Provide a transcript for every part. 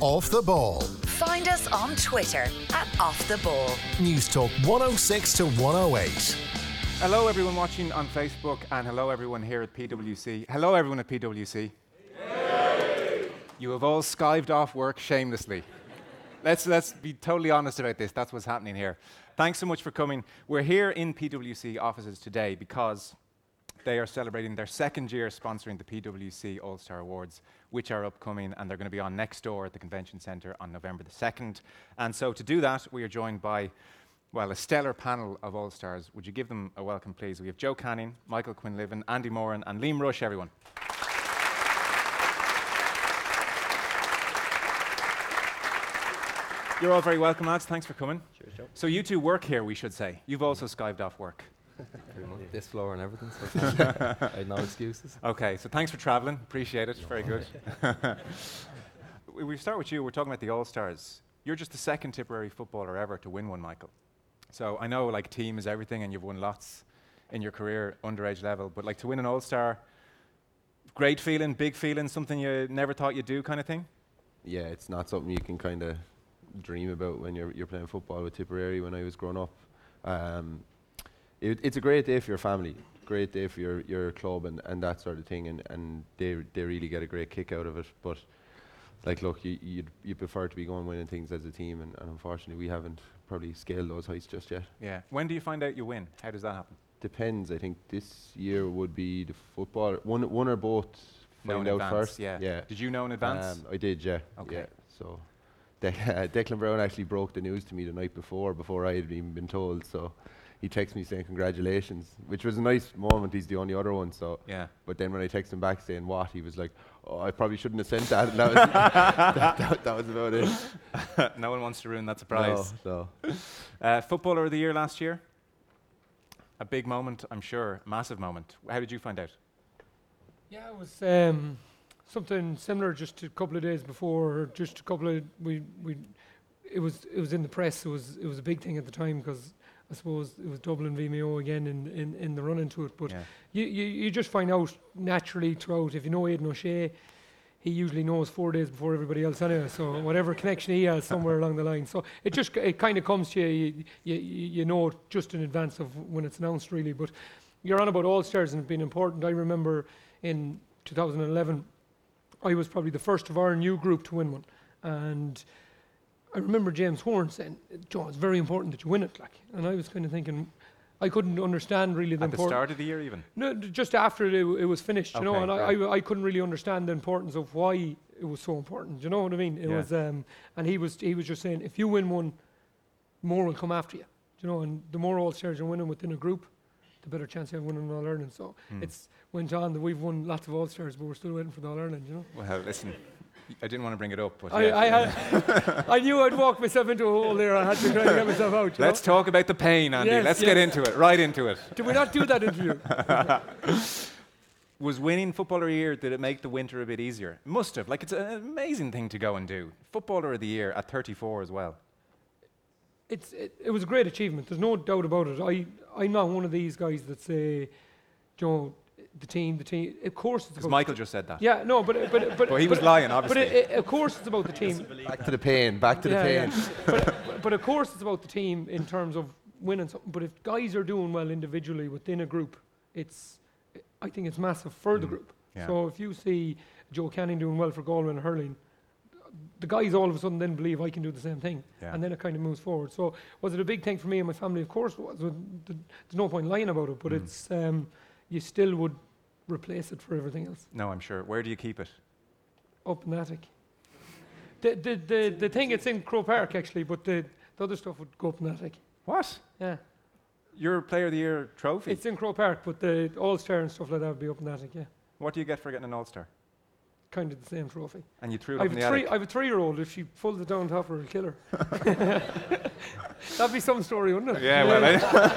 Off the Ball. Find us on Twitter @OffTheBall. News Talk 106 to 108. Hello everyone watching on Facebook, and hello everyone here at PwC. Hello everyone at PwC. Yay! You have all skived off work shamelessly. Let's be totally honest about this. That's what's happening here. Thanks so much for coming. We're here in PwC offices today because they are celebrating their second year sponsoring the PwC All-Star Awards, which are upcoming, and they're going to be on next door at the Convention Centre on November the 2nd. And so to do that, we are joined by, well, a stellar panel of All-Stars. Would you give them a welcome, please? We have Joe Canning, Michael Quinlivan, Andy Moran, and Liam Rush, everyone. You're all very welcome, lads. Thanks for coming. Cheers, Joe. So you two work here, we should say. You've also skived off work. This floor and everything, so I had no excuses. Okay, so thanks for travelling. Appreciate it. Very good. We start with you. We're talking about the All-Stars. You're just the second Tipperary footballer ever to win one, Michael. So I know, like, team is everything, and you've won lots in your career, underage level. But, like, to win an All-Star, great feeling, big feeling, something you never thought you'd do kind of thing? Yeah, it's not something you can kind of dream about when you're playing football with Tipperary when I was growing up. It's a great day for your family, great day for your club and that sort of thing, and they really get a great kick out of it. But like, look, you prefer to be going winning things as a team, and unfortunately we haven't probably scaled those heights just yet. Yeah. When do you find out you win? How does that happen? Depends. I think this year would be the football. One or both find out first. Yeah. Yeah. Did you know in advance? I did. Yeah. Okay. Yeah. So Declan Brown actually broke the news to me the night before I had even been told. So he texted me saying congratulations, which was a nice moment. He's the only other one. So yeah. But then when I texted him back saying what, he was like, "Oh, I probably shouldn't have sent that." And that was about it. No one wants to ruin that surprise. No. Footballer of the year last year. A big moment, I'm sure. Massive moment. How did you find out? Yeah, it was something similar. Just a couple of days before, just a couple of it was in the press. It was a big thing at the time because I suppose it was Dublin v Mayo again in the run into it. But yeah. you just find out naturally throughout. If you know Aidan O'Shea, he usually knows 4 days before everybody else anyway. So whatever connection he has somewhere along the line. So it kind of comes to you. You know just in advance of when it's announced really. But you're on about All-Stars and it's been important. I remember in 2011, I was probably the first of our new group to win one, and I remember James Horn saying, "Joe, it's very important that you win it." Like, and I was kind of thinking, I couldn't understand really the importance. At the start of the year, even? No, just after it was finished, you know. And I couldn't really understand the importance of why it was so important. You know what I mean? It was, and he was just saying, if you win one, more will come after you. You know, and the more All-Stars you're winning within a group, the better chance you have winning All-Ireland. So it's went on that we've won lots of All-Stars, but we're still waiting for the All-Ireland, you know. Well, listen, I didn't want to bring it up, but I knew I'd walk myself into a hole there. I had to try to get myself out. Let's talk about the pain, Andy. Yes, Let's get into it, right into it. Did we not do that interview? Was winning Footballer of the Year, did it make the winter a bit easier? It must have. Like, it's an amazing thing to go and do. Footballer of the Year at 34 as well. It was a great achievement. There's no doubt about it. I'm not one of these guys that say, Joe, the team. Of course, it's because Michael just said that. Yeah, no, but he was lying, obviously. But of course, it's about the team. Back to the pain. But of course, it's about the team in terms of winning something. But if guys are doing well individually within a group, I think it's massive for the group. Yeah. So if you see Joe Canning doing well for Galway and hurling, the guys all of a sudden then believe I can do the same thing, and then it kind of moves forward. So was it a big thing for me and my family? Of course it was. There's no point lying about it, but it's you still would replace it for everything else. No, I'm sure. Where do you keep it? Up in the attic. The thing, it's in Crow Park actually, but the other stuff would go up in the attic. What? Yeah. Your Player of the Year trophy? It's in Crow Park, but the All-Star and stuff like that would be up in the attic, yeah. What do you get for getting an All-Star? Kind of the same trophy. And you threw it up in the attic? I have a 3-year-old. If she pulls it down top of her, it'll kill her. That'd be some story, wouldn't it? Yeah, well,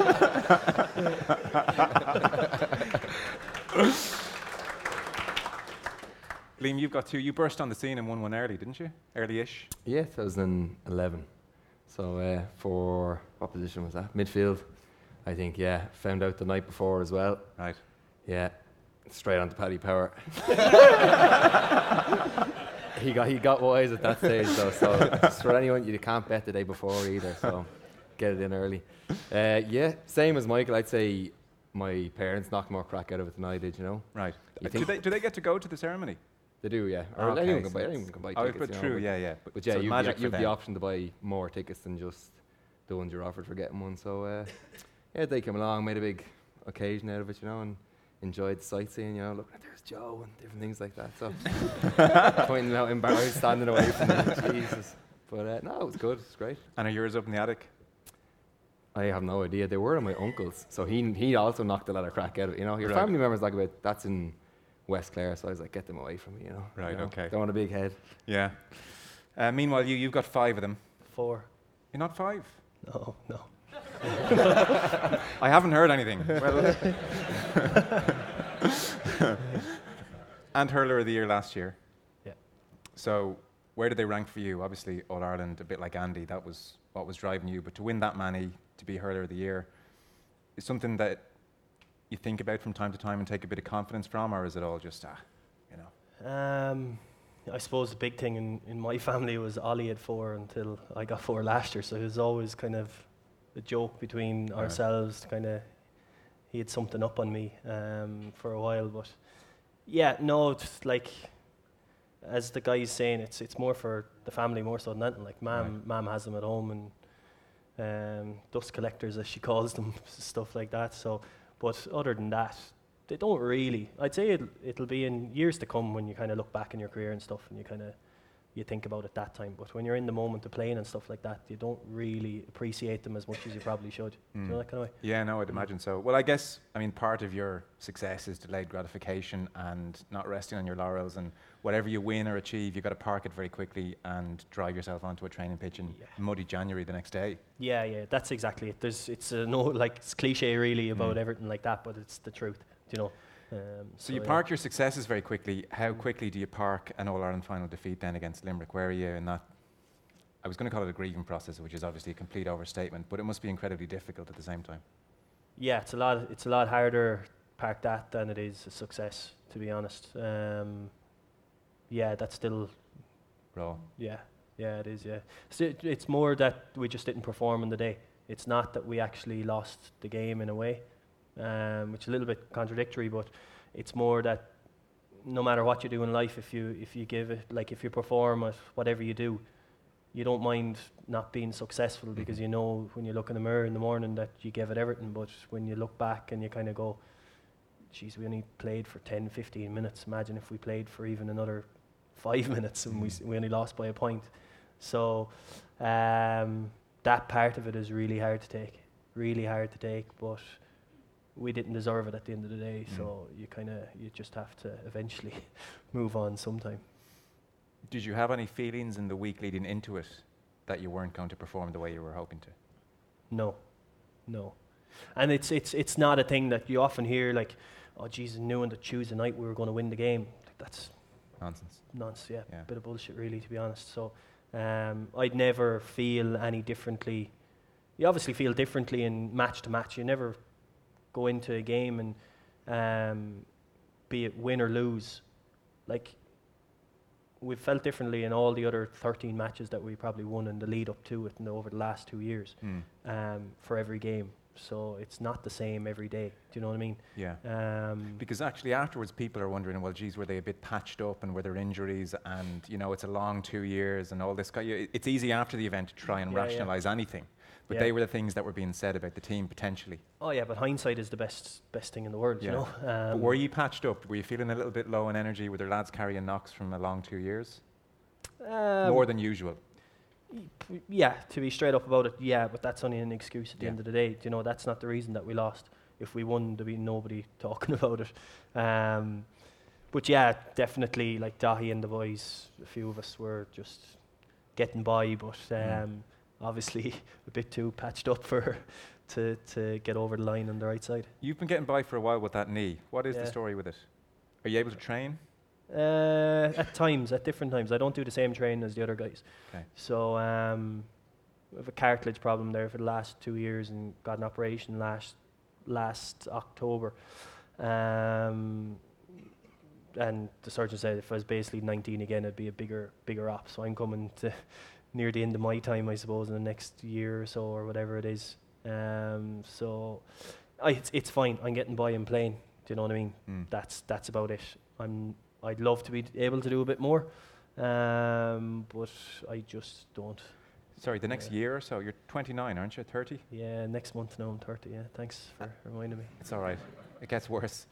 Liam, you've got two. You burst on the scene and won one early, didn't you? Early-ish? Yeah, 2011. So for, what position was that? Midfield, I think, yeah. Found out the night before as well. Right. Yeah, straight on to Paddy Power. he got wise at that stage though. So just for anyone, you can't bet the day before either. So get it in early. Yeah, same as Michael. I'd say my parents knocked more crack out of it than I did. You know. Right. You Do think- they get to go to the ceremony? They do, yeah. Or Okay, anyone so can buy. it's- Anyone can buy Oh, tickets. but you know, true, yeah. But yeah, so you magic have the for them. option to buy more tickets than just the ones you're offered for getting one. So yeah, they came along, made a big occasion out of it, you know, and enjoyed sightseeing. You know, looking at there's Joe and different things like that. So pointing them out, embarrassed, standing away from them. Jesus. But no, it was good. It was great. And are yours up in the attic? I have no idea. They were my uncles, so he also knocked a lot of crack out of it. You know, your Right. family members like about that's in West Clare, so I was like, get them away from me. You know. Right, You know, okay. Don't want a big head. Yeah. Meanwhile, you've got 5 of them. 4. You're not 5? No, no. I haven't heard anything. Well, and hurler of the year last year. Yeah. So where did they rank for you? Obviously, All Ireland, a bit like Andy, that was what was driving you. But to win that many, to be hurler of the year, is something that you think about from time to time and take a bit of confidence from, or is it all just you know? I suppose the big thing in my family was Ollie had 4 until I got 4 last year, so it was always kind of a joke between Right. ourselves. Kind of, he had something up on me for a while, but yeah, no, just like as the guy's saying, it's more for the family more so than anything. Like mom has them at home, and dust collectors as she calls them, stuff like that. So, but other than that, they don't really. I'd say it'll be in years to come when you kind of look back in your career and stuff, and you think about it that time. But when you're in the moment of playing and stuff like that, you don't really appreciate them as much as you probably should. Do you know that kind of way? Yeah, no, I'd imagine so. Well, I guess, I mean, part of your success is delayed gratification and not resting on your laurels, and whatever you win or achieve, you've got to park it very quickly and drive yourself onto a training pitch in muddy January the next day. Yeah, that's exactly it. It's cliche really about everything like that, but it's the truth. Do you know? So you park your successes very quickly. How quickly do you park an All-Ireland final defeat then against Limerick? Where are you in that? I was going to call it a grieving process, which is obviously a complete overstatement, but it must be incredibly difficult at the same time. Yeah, it's a lot harder to park that than it is a success, to be honest. Yeah, that's still Raw. Yeah, it is. Yeah, so it's more that we just didn't perform on the day. It's not that we actually lost the game in a way, which is a little bit contradictory. But it's more that no matter what you do in life, if you give it, like if you perform at whatever you do, you don't mind not being successful because you know when you look in the mirror in the morning that you gave it everything. But when you look back and you kind of go, geez, we only played for 10, 15 minutes. Imagine if we played for even another 5 minutes and we only lost by a point. So that part of it is really hard to take, but we didn't deserve it at the end of the day. So you just have to eventually move on sometime. Did you have any feelings in the week leading into it that you weren't going to perform the way you were hoping to? No. And it's not a thing that you often hear, like, oh, Jesus, knew on the Tuesday night we were going to win the game. Like, that's Nonsense. yeah. Bit of bullshit, really, to be honest. So I'd never feel any differently. You obviously feel differently in match to match. You never go into a game and be it win or lose. Like, we've felt differently in all the other 13 matches that we probably won in the lead up to it and over the last 2 years for every game. So it's not the same every day. Do you know what I mean? Yeah. Because actually afterwards people are wondering, well, geez, were they a bit patched up and were there injuries and, you know, it's a long 2 years and all this. It's easy after the event to try and rationalise anything. But they were the things that were being said about the team potentially. Oh, yeah, but hindsight is the best thing in the world, you know? But were you patched up? Were you feeling a little bit low in energy? Were there lads carrying knocks from a long 2 years? More than usual? Yeah, to be straight up about it, yeah, but that's only an excuse at the end of the day. Do you know, that's not the reason that we lost. If we won, there'd be nobody talking about it. But yeah, definitely, like Dahi and the boys, a few of us were just getting by, but obviously a bit too patched up to get over the line on the right side. You've been getting by for a while with that knee. What is the story with it? Are you able to train? At different times. I don't do the same training as the other guys. Okay. So we have a cartilage problem there for the last 2 years and got an operation last October. and the surgeon said if I was basically 19 again, it'd be a bigger op. So I'm coming to near the end of my time, I suppose, in the next year or so or whatever it is. So it's fine. I'm getting by and playing. Do you know what I mean? That's about it. I'd love to be able to do a bit more, but I just don't. Sorry, the next year or so. You're 29, aren't you? 30? Yeah, next month now I'm 30. Yeah, thanks for reminding me. It's all right. It gets worse.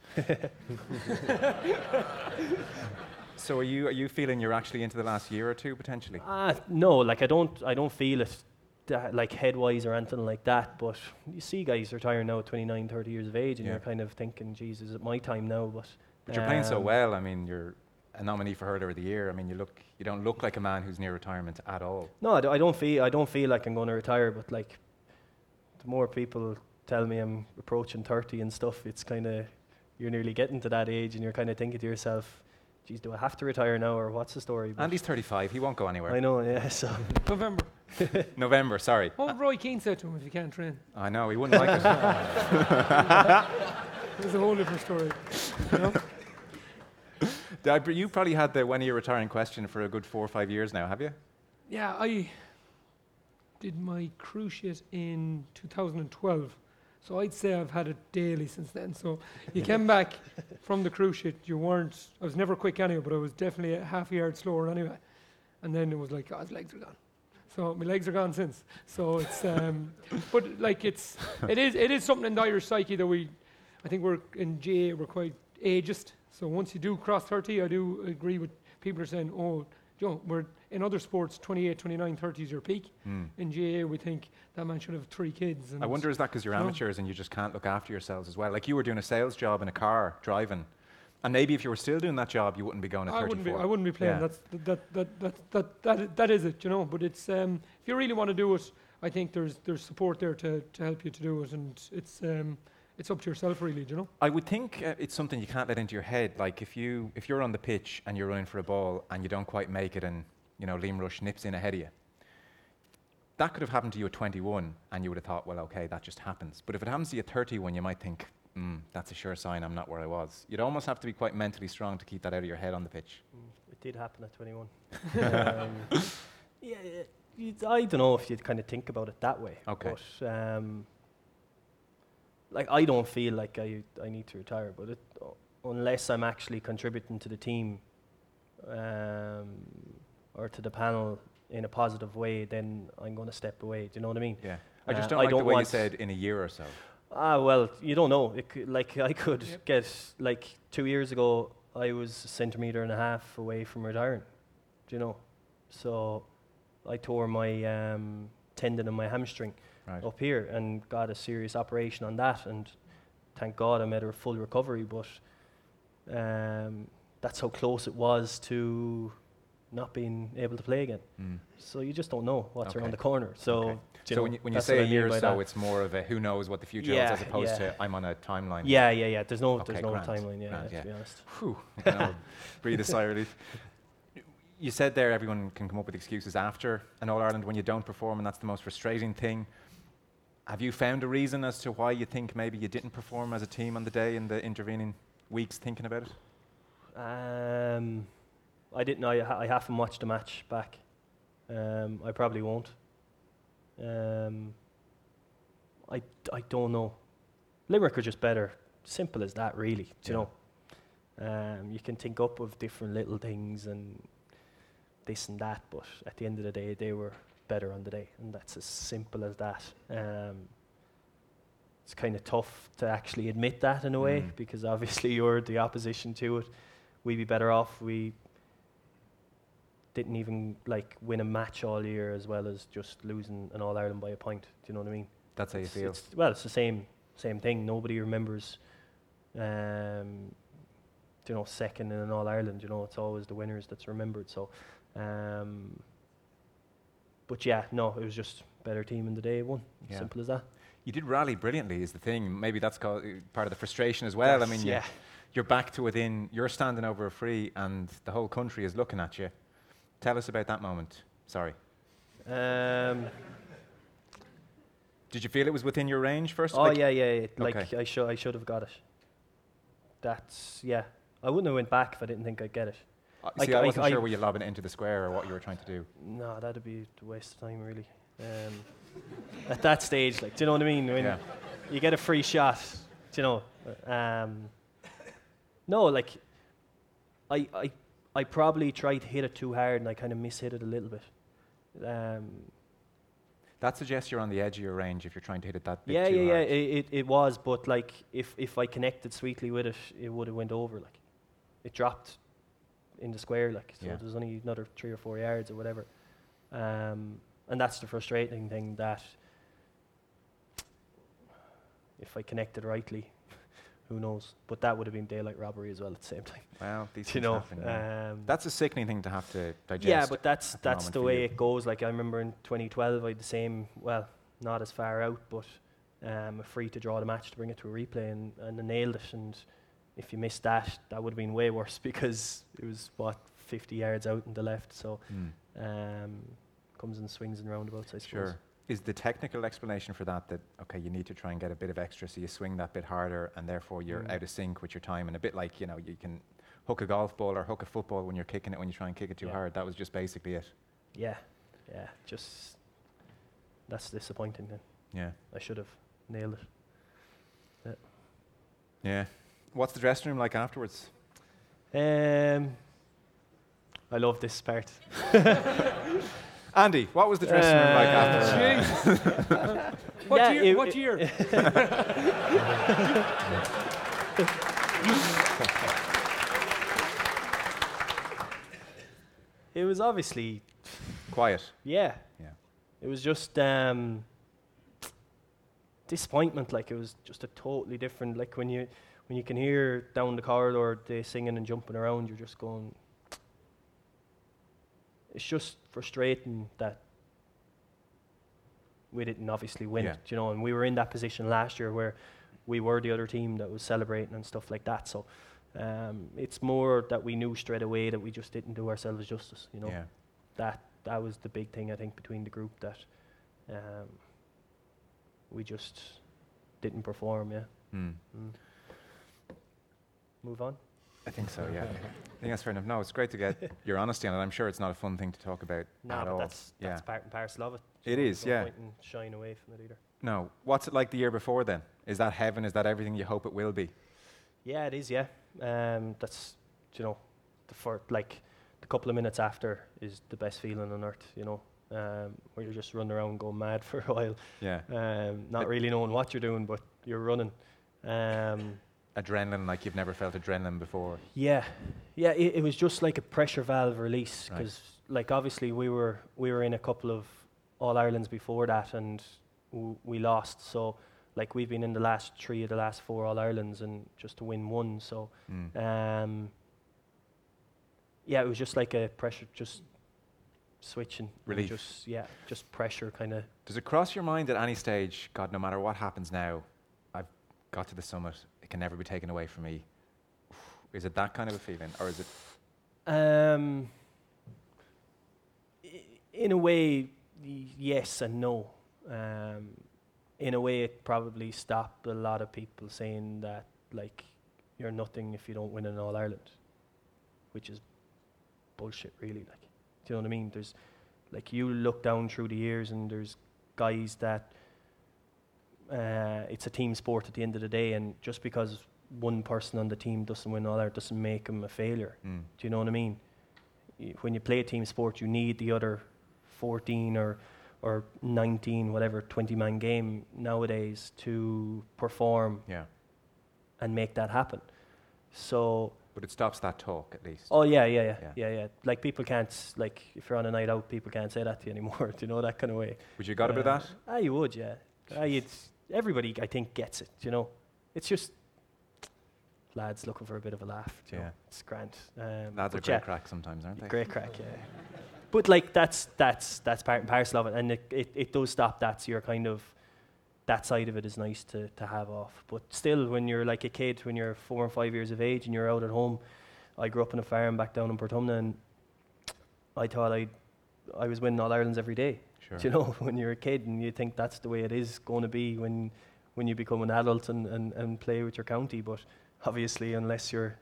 So are you feeling you're actually into the last year or two potentially? No, like I don't feel it like head-wise or anything like that, but you see guys retiring now at 29, 30 years of age, and you're kind of thinking, geez, is it my time now? But you're playing so well. I mean, you're a nominee for Hurler of the Year. I mean, you don't look like a man who's near retirement at all. No, I don't feel like I'm going to retire, but like the more people tell me I'm approaching 30 and stuff, it's kind of, you're nearly getting to that age and you're kind of thinking to yourself, geez, do I have to retire now or what's the story? But Andy's 35, he won't go anywhere. I know, yeah, so. November. November, sorry. What would Roy Keane say to him if you can't train? I know, he wouldn't like it. It's a whole different story. You know? You probably had the when are you retiring question for a good 4 or 5 years now, have you? Yeah, I did my cruciate in 2012. So I'd say I've had it daily since then. So you came back from the cruciate, I was never quick anyway, but I was definitely a half a yard slower anyway. And then it was like, his legs are gone. So my legs are gone since. So it's, but like it is something in the Irish psyche that I think we're in GA, we're quite ageist. So once you do cross 30, I do agree with people are saying, we're in other sports, 28, 29, 30 is your peak. In GA, we think that man should have 3 kids. And I wonder, is that because you're amateurs and you just can't look after yourselves as well? Like you were doing a sales job in a car, driving, and maybe if you were still doing that job, you wouldn't be going at 34. I wouldn't be playing. Yeah. That is it, you know. But it's if you really want to do it, I think there's support there to help you to do it, and it's up to yourself, really, you know. I would think it's something you can't let into your head. Like if you're on the pitch and you're running for a ball and you don't quite make it, and Liam Rush nips in ahead of you, that could have happened to you at 21, and you would have thought, well, okay, that just happens. But if it happens to you at 31, you might think, that's a sure sign I'm not where I was. You'd almost have to be quite mentally strong to keep that out of your head on the pitch. It did happen at 21. I don't know if you'd kind of think about it that way. Okay. But like I don't feel like I need to retire, but unless I'm actually contributing to the team or to the panel in a positive way, then I'm going to step away. Do you know what I mean? Yeah. I just don't like the way you said in a year or so. Well, you don't know. I could get, 2 years ago, I was a centimetre and a half away from retiring. Do you know? So I tore my tendon in my hamstring up here and got a serious operation on that. And thank God I made a full recovery. But that's how close it was to not being able to play again. So you just don't know what's around the corner. So, so when you say a year or so, it's more of a who knows what the future holds as opposed to I'm on a timeline. Yeah. There's no grand. timeline. Grand, to be honest. Whew. Breathe a sigh of relief. You said there everyone can come up with excuses after an All-Ireland when you don't perform, and that's the most frustrating thing. Have you found a reason as to why you think maybe you didn't perform as a team on the day in the intervening weeks thinking about it? I didn't. I haven't watched the match back. I probably won't. I don't know. Limerick are just better. Simple as that, really. Do you know? You can think up of different little things and this and that, but at the end of the day, they were better on the day, and that's as simple as that. It's kind of tough to actually admit that in a way, because obviously you're the opposition to it. We'd be better off. We didn't even win a match all year, as well as just losing an All-Ireland by a point. Do you know what I mean? That's how you feel. It's the same thing. Nobody remembers, second in an All-Ireland. It's always the winners that's remembered. So, but yeah, no, it was just better team in the day won. Simple as that. You did rally brilliantly, is the thing. Maybe that's part of the frustration as well. You're back to within. You're standing over a free, and the whole country is looking at you. Tell us about that moment. Sorry. Did you feel it was within your range first? Yeah. Okay. I should have got it. I wouldn't have went back if I didn't think I'd get it. See, I wasn't sure were you lobbing it into the square or what you were trying to do. No, that'd be a waste of time, really. At that stage, like, do you know what I mean? When you get a free shot, do you know? No, like, I probably tried to hit it too hard and I kind of mishit it a little bit. That suggests you're on the edge of your range if you're trying to hit it that bit Yeah, too yeah, hard. yeah. It was, but like, if I connected sweetly with it, it would have went over. Like, it dropped in the square. Like, so there's only another 3 or 4 yards or whatever. And that's the frustrating thing, that if I connected rightly, who knows? But that would have been daylight robbery as well at the same time. Well, these You things know, happen. Yeah. That's a sickening thing to have to digest. yeah, but that's at the moment the for way you. it goes. Like, I remember in 2012, I had the same. Well, not as far out, but a free to draw the match to bring it to a replay, and I nailed it. And if you missed that, that would have been way worse because it was 50 yards out in the left. So comes in swings and roundabouts, I suppose. Sure. Is the technical explanation for that okay, you need to try and get a bit of extra, so you swing that bit harder, and therefore you're out of sync with your time, and a bit like, you know, you can hook a golf ball or hook a football when you're kicking it when you try and kick it too hard. That was just basically it. Yeah, just that's disappointing then. Yeah. I should have nailed it. Yeah. What's the dressing room like afterwards? I love this part. Andy, what was the dressing room like afterwards? Jeez. Yeah, What year? It was obviously, Quiet. yeah. Yeah. It was just disappointment. Like, it was just a totally different. Like, when you can hear down the corridor they singing and jumping around, you're just going. It's just frustrating that we didn't obviously win it, you know. And we were in that position last year where we were the other team that was celebrating and stuff like that. So it's more that we knew straight away that we just didn't do ourselves justice, you know. Yeah. That was the big thing, I think, between the group, that we just didn't perform. Move on. I think so, yeah. I think that's fair enough. No, it's great to get your honesty on it. I'm sure it's not a fun thing to talk about No, at but all. that's part and parcel of it. It So is, there's no yeah. point in shying away from it either. No. What's it like the year before then? Is that heaven? Is that everything you hope it will be? Yeah, it is. Yeah, that's, you know, the couple of minutes after is the best feeling on earth. You know, where you're just running around going mad for a while. Yeah. Not really knowing what you're doing, but you're running. Adrenaline, like you've never felt adrenaline before. Yeah, it was just like a pressure valve release, because like, obviously we were in a couple of All Irelands before that, and we lost. So like, we've been in the last 3 of the last 4 All Irelands, and just to win one. So yeah, it was just like a pressure, just switching. Relief. Just pressure kind of. Does it cross your mind at any stage, God, no matter what happens now, I've got to the summit, it can never be taken away from me? Is it that kind of a feeling, or is it? In a way, yes and no. In a way, it probably stopped a lot of people saying that, like, you're nothing if you don't win an All Ireland, which is bullshit, really. Like, do you know what I mean? There's, like, you look down through the years, and there's guys that it's a team sport at the end of the day, and just because one person on the team doesn't win All Ireland doesn't make him a failure. Do you know what I mean? When you play a team sport, you need the other 14 or 19, whatever, 20-man game nowadays to perform and make that happen. So. But it stops that talk, at least. Oh yeah. Like, people can't, like, if you're on a night out, people can't say that to you anymore. Do you know, that kind of way? Would you got a bit of that? You would, yeah. Everybody, I think, gets it. You know, it's just lads looking for a bit of a laugh. You know? It's grand. Lads are great crack sometimes, aren't they? Great crack, yeah. But like, that's part and parcel of it, and it does stop that. So you're kind of, that side of it is nice to have off. But still, when you're like a kid, when you're 4 and 5 years of age and you're out at home, I grew up in a farm back down in Portumna, and I thought I was winning All Irelands every day. Sure. You know, when you're a kid, and you think that's the way it is going to be when you become an adult and play with your county. But obviously, unless you're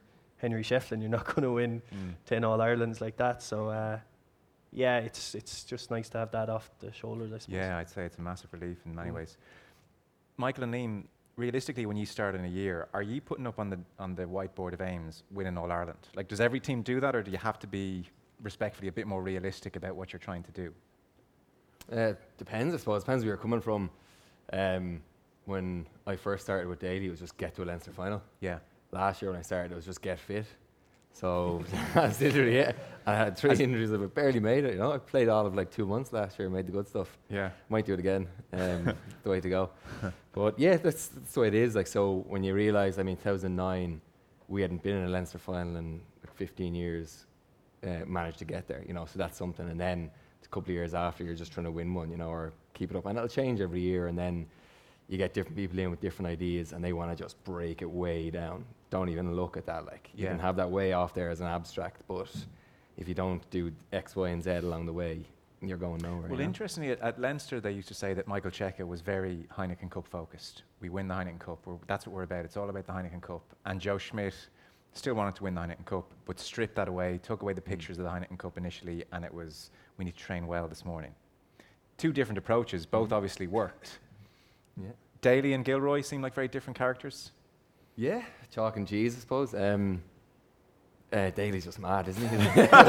Henry Shefflin, you're not going to win 10 All-Irelands like that. So, yeah, it's just nice to have that off the shoulders, I suppose. Yeah, I'd say it's a massive relief in many ways. Michael and Liam, realistically, when you start in a year, are you putting up on the whiteboard of aims winning All Ireland? Like, does every team do that, or do you have to be respectfully a bit more realistic about what you're trying to do? Depends, I suppose. Depends where you're coming from. When I first started with Daly, it was just get to a Leinster final. Yeah. Last year when I started, it was just get fit. So that's literally it. I had 3 injuries, I barely made it. You know, I played all of like 2 months last year, made the good stuff. Yeah. Might do it again. The way to go. But yeah, that's the way it is. Like, so when you realise, I mean, 2009, we hadn't been in a Leinster final in like 15 years. Managed to get there, you know. So that's something. And then a couple of years after, you're just trying to win one, you know, or keep it up. And it'll change every year. And then you get different people in with different ideas, and they want to just break it way down. Don't even look at that. Like, you can have that way off there as an abstract, but if you don't do X, Y, and Z along the way, you're going nowhere. Well, interestingly, at Leinster, they used to say that Michael Cheika was very Heineken Cup focused. We win the Heineken Cup. That's what we're about. It's all about the Heineken Cup. And Joe Schmidt still wanted to win the Heineken Cup, but stripped that away, took away the pictures of the Heineken Cup initially, and it was, we need to train well this morning. 2 different approaches, both obviously worked. Yeah. Daly and Gilroy seem like very different characters. Yeah, chalk and cheese, I suppose. Daly's just mad, isn't he?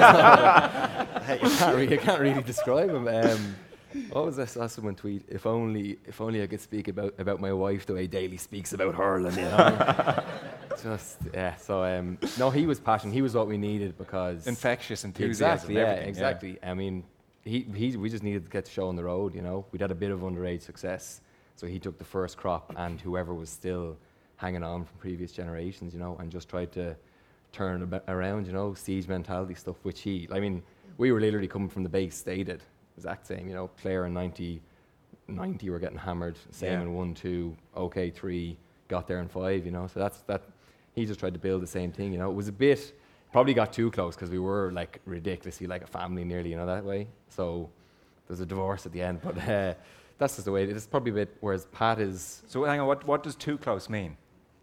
You can't really describe him. What was this? I saw someone tweet, if only I could speak about my wife the way Daly speaks about hurling, you know? Just, yeah, so, no, he was passionate. He was what we needed because... Infectious enthusiasm. Exactly, yeah, exactly. Yeah. I mean, we just needed to get the show on the road, you know? We'd had a bit of underage success, so he took the first crop, and whoever was still hanging on from previous generations, you know, and just tried to turn a bit around, you know, siege mentality stuff, which we were literally coming from the base, they did. Exact same, you know, Clare in 90 were getting hammered, same in 1, 2, OK 3, got there in 5, you know, so that he just tried to build the same thing, you know. It was a bit, probably got too close because we were like ridiculously like a family nearly, you know, that way. So there's a divorce at the end, but that's just the way it is. It's probably a bit, whereas Pat is... So hang on, what does too close mean?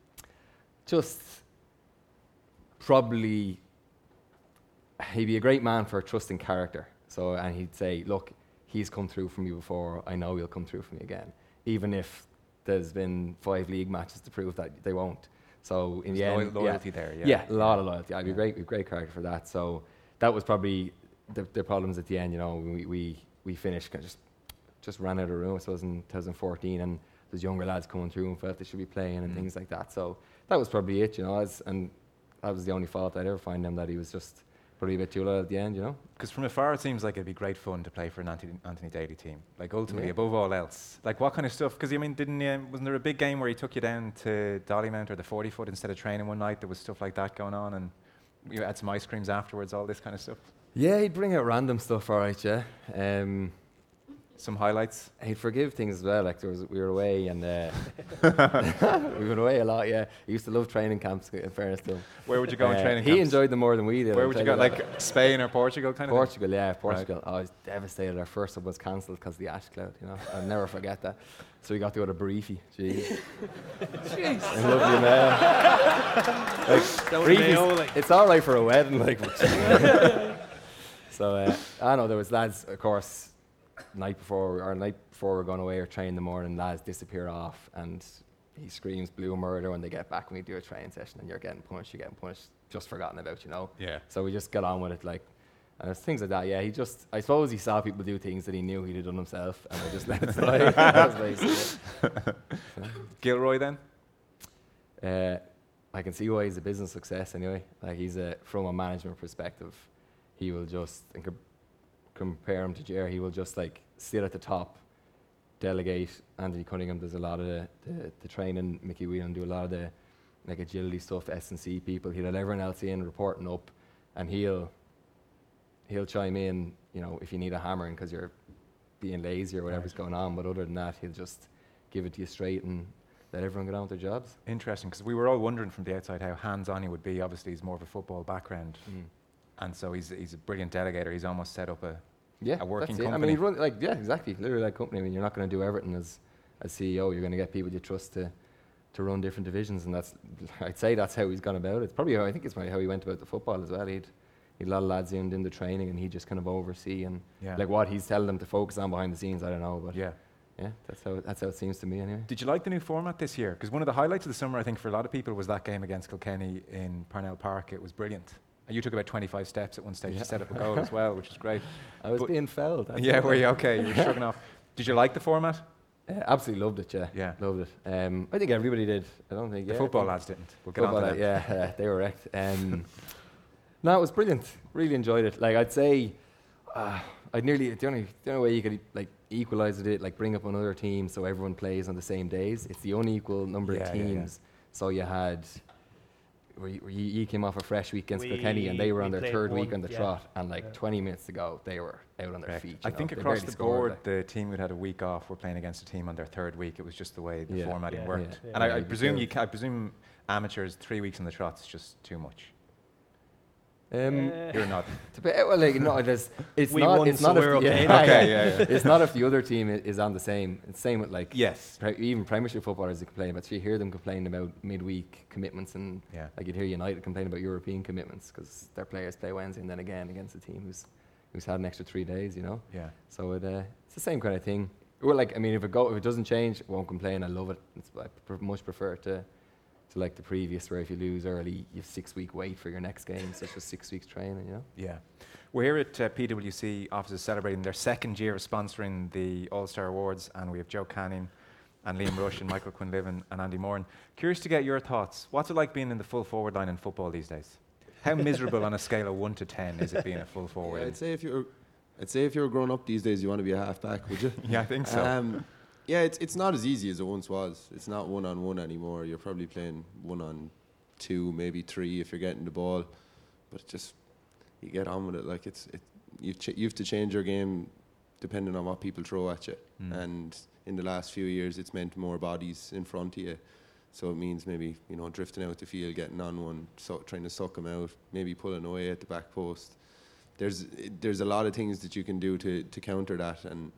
Just probably, he'd be a great man for a trusting character. So, and he'd say, look, he's come through for me before, I know he'll come through for me again. Even if there's been 5 league matches to prove that they won't. So in the end, loyalty there, yeah, a lot of loyalty. I'd be a great character for that. So that was probably the problems at the end. You know, we finished just ran out of room. I suppose in 2014, and there's younger lads coming through and felt they should be playing and things like that. So that was probably it. You know, and that was the only fault I'd ever find him, that he was just probably a bit too low at the end. You know, because from afar it seems like it'd be great fun to play for an Anthony Daly team. Like ultimately, above all else, like what kind of stuff? Because I mean, wasn't there a big game where he took you down to Dollymount or the 40 foot instead of training one night? There was stuff like that going on, and you had some ice creams afterwards. All this kind of stuff. Yeah, he'd bring out random stuff. All right, yeah. Some highlights. He'd forgive things as well. Like we were away, and we went away a lot. Yeah, he used to love training camps. In fairness to him. Where would you go in training camps? He enjoyed them more than we did. Where would you go? Like Spain or Portugal, kind of. Portugal, yeah, Portugal. Right. Oh, I was devastated. Our first one was cancelled because of the ash cloud. You know, I'll never forget that. So we got to go to Briefy. Jeez. I love you, man. Like, it's all right for a wedding, like. So I know there was lads, of course. Night before we're going away or train in the morning, lads disappear off, and he screams blue murder when they get back. And we do a training session, and you're getting punished, just forgotten about, you know. Yeah. So we just got on with it, like, and there's things like that. Yeah, I suppose he saw people do things that he knew he'd have done himself, and we just let it slide. That was basically it. Gilroy then. I can see why he's a business success anyway. Like from a management perspective, he will just compare him to Jer, he will just like sit at the top, delegate. Anthony Cunningham does a lot of the training. Mickey Whelan do a lot of the like agility stuff. S&C people. He'll have everyone else in reporting up, and he'll chime in. You know, if you need a hammering because you're being lazy or whatever's going on. But other than that, he'll just give it to you straight and let everyone get on with their jobs. Interesting, because we were all wondering from the outside how hands-on he would be. Obviously, he's more of a football background, and so he's a brilliant delegator. He's almost set up a working company. I mean, he exactly, literally like company. I mean, you're not going to do everything as CEO. You're going to get people you trust to to run different divisions, and I'd say that's how he's gone about it. It's probably I think it's probably how he went about the football as well. He'd a lot of lads in the training, and he just kind of oversee and like what he's telling them to focus on behind the scenes. I don't know, but yeah, that's how it seems to me anyway. Did you like the new format this year? Because one of the highlights of the summer, I think, for a lot of people was that game against Kilkenny in Parnell Park. It was brilliant. And you took about 25 steps at one stage to set up a goal as well, which is great. I was being fouled. Were you okay? You were shrugging off. Did you like the format? Absolutely loved it. Yeah, loved it. I think everybody did. I don't think the football lads didn't. We'll get on to that. They were wrecked. No, it was brilliant. Really enjoyed it. Like I'd say, I'd nearly the only way you could like equalise it, like bring up another team so everyone plays on the same days. It's the unequal number of teams. So you had, you came off a fresh week against Kilkenny, and they were on their third week on the trot, and 20 minutes to go, they were out on their feet. I think across the board, the team who'd had a week off were playing against a team on their third week. It was just the way the formatting worked. And I presume amateurs 3 weeks on the trot's just too much. You're not. It's not. It's not. It's not if the other team is on the same. It's the same with even Premiership footballers that complain about. So you hear them complain about midweek commitments, and like you'd hear United complain about European commitments because their players play Wednesday and then again against a team who's had an extra 3 days. Yeah. So it's the same kind of thing. Well, if it doesn't change, I won't complain. I love it. I much prefer to like the previous, where if you lose early, you have 6 week wait for your next game. So it's just 6 weeks training, Yeah. We're here at PwC offices celebrating their second year of sponsoring the All-Star Awards, and we have Joe Canning and Liam Rush and Michael Quinlivan and Andy Moran. Curious to get your thoughts. What's it like being in the full forward line in football these days? How miserable on a scale of 1 to 10 is it being a full forward? Yeah, I'd say if you're growing up these days, you want to be a half-back, would you? Yeah, I think so. Yeah, it's not as easy as it once was. It's not 1-on-1 anymore. You're probably playing 1-on-2, maybe 3 if you're getting the ball. But just you get on with it. You have to change your game depending on what people throw at you. And in the last few years, it's meant more bodies in front of you. So it means maybe drifting out the field, getting on one, trying to suck them out, maybe pulling away at the back post. There's a lot of things that you can do to counter that, and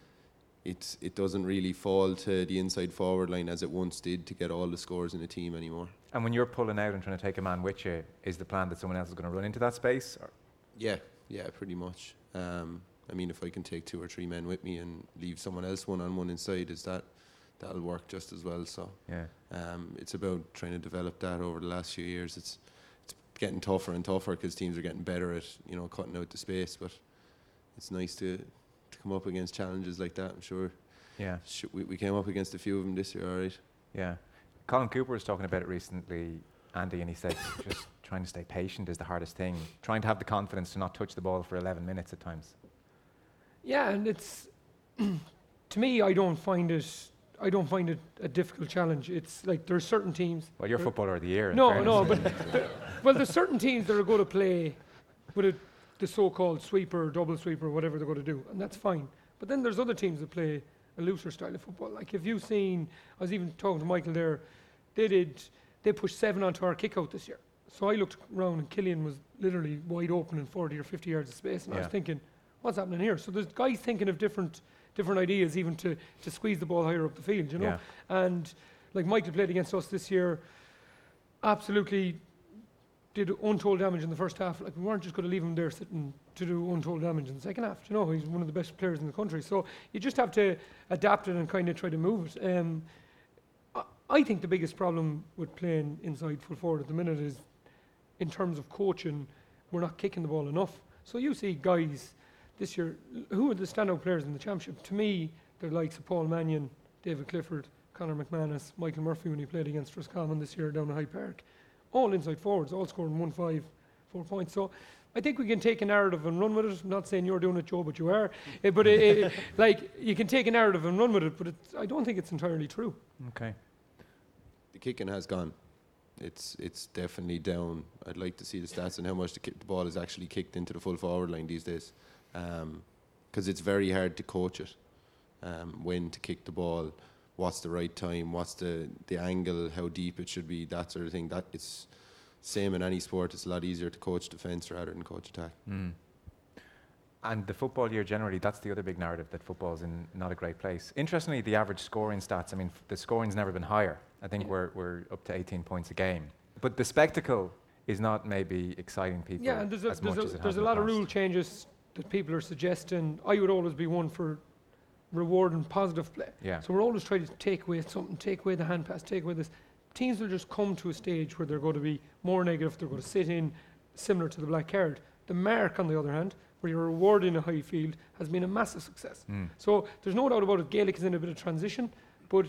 it doesn't really fall to the inside forward line as it once did to get all the scores in a team anymore. And when you're pulling out and trying to take a man with you, is the plan that someone else is going to run into that space? Or? Yeah, pretty much. If I can take 2 or 3 men with me and leave someone else 1-on-1 inside, that'll work just as well. So it's about trying to develop that over the last few years. It's getting tougher and tougher because teams are getting better at cutting out the space, but it's nice to come up against challenges like that. I'm sure. Yeah. We came up against a few of them this year, all right. Yeah. Colin Cooper was talking about it recently, Andy, and he said just trying to stay patient is the hardest thing. Trying to have the confidence to not touch the ball for 11 minutes at times. Yeah, and it's to me, I don't find it a difficult challenge. It's like there's certain teams. Well, you're footballer of the year. No, but there's certain teams that are going to play with the so-called sweeper, double sweeper, whatever they're going to do, and that's fine. But then there's other teams that play a looser style of football. Like if you've seen, I was even talking to Michael there, they pushed 7 onto our kick-out this year. So I looked around and Killian was literally wide open in 40 or 50 yards of space, and I was thinking, what's happening here? So there's guys thinking of different ideas even to squeeze the ball higher up the field, Yeah. And like Michael played against us this year, absolutely did untold damage in the first half. Like we weren't just going to leave him there sitting to do untold damage in the second half. He's one of the best players in the country. So you just have to adapt it and kind of try to move it. I think the biggest problem with playing inside full forward at the minute is, in terms of coaching, we're not kicking the ball enough. So you see guys this year, who are the standout players in the championship? To me, they're likes of Paul Mannion, David Clifford, Conor McManus, Michael Murphy when he played against Roscommon this year down at Hyde Park. All inside forwards, all scoring 1-5, 4 points. So I think we can take a narrative and run with it. I'm not saying you're doing it, Joe, but you are. Like you can take a narrative and run with it, but I don't think it's entirely true. Okay. The kicking has gone. It's definitely down. I'd like to see the stats and how much the ball is actually kicked into the full forward line these days, because it's very hard to coach it. When to kick the ball, what's the right time, what's the angle, how deep it should be, that sort of thing. That it's same in any sport. It's a lot easier to coach defence rather than coach attack. And the football year generally, that's the other big narrative, that football's in not a great place. Interestingly, the average scoring stats, the scoring's never been higher. I think we're up to 18 points a game. But the spectacle is not maybe exciting people Yeah, and as much as it has there's a in lot the of past. rule changes that people are suggesting. I would always be one for rewarding positive play. Yeah. So we're always trying to take away something, take away the hand pass, take away this. Teams will just come to a stage where they're going to be more negative, they're going to sit in, similar to the black card. The mark, on the other hand, where you're rewarding a high field, has been a massive success. So there's no doubt about it, Gaelic is in a bit of transition, but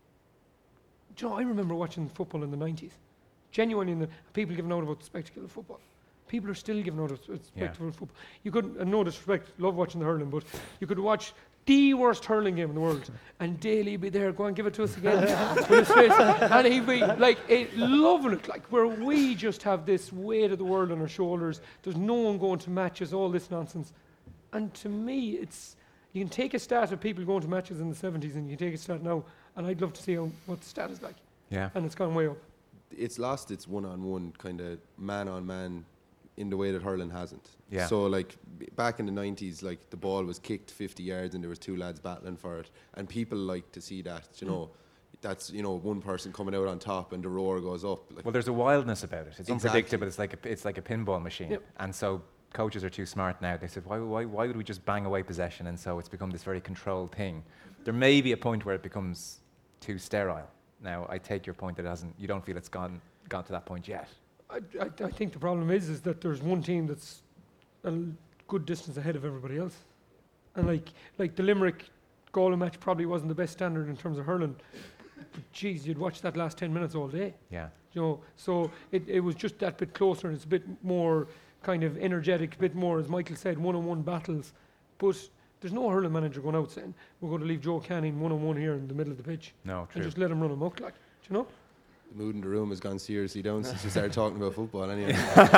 do you know, I remember watching football in the 90s. Genuinely, people giving out about the spectacle of football. People are still giving out of spectacle of football. You could, and no disrespect, love watching the hurling, but you could watch the worst hurling game in the world, and Daly be there, go and give it to us again, with his face, and he'd be like loving it, like where we just have this weight of the world on our shoulders. There's no one going to matches, all this nonsense. And to me, it's, you can take a stat of people going to matches in the 70s, and you can take a stat now, and I'd love to see what the stat is like. Yeah. And it's gone way up. It's lost its one-on-one kind of man-on-man in the way that hurling hasn't. Yeah. So like back in the 90s, like the ball was kicked 50 yards and there was two lads battling for it, and people like to see that. You know, that's, you know, one person coming out on top and the roar goes up. Like, Well, there's a wildness about it. It's Exactly. unpredictable. It's like a pinball machine. Yep. And so coaches are too smart now. They said, why would we just bang away possession? And so it's become this very controlled thing. There may be a point where it becomes too sterile. Now, I take your point that it hasn't. You don't feel it's gone to that point yet. I think the problem is that there's one team that's a good distance ahead of everybody else, and like the Limerick Galway match probably wasn't the best standard in terms of hurling. But geez, you'd watch that last 10 minutes all day. Yeah. You know, so it was just that bit closer, and it's a bit more kind of energetic, a bit more, as Michael said, one-on-one battles. But there's no hurling manager going out saying, we're going to leave Joe Canning one-on-one here in the middle of the pitch. No, And true. just let him run amok, like, do you know? the mood in the room has gone seriously down since you started talking about football anyway.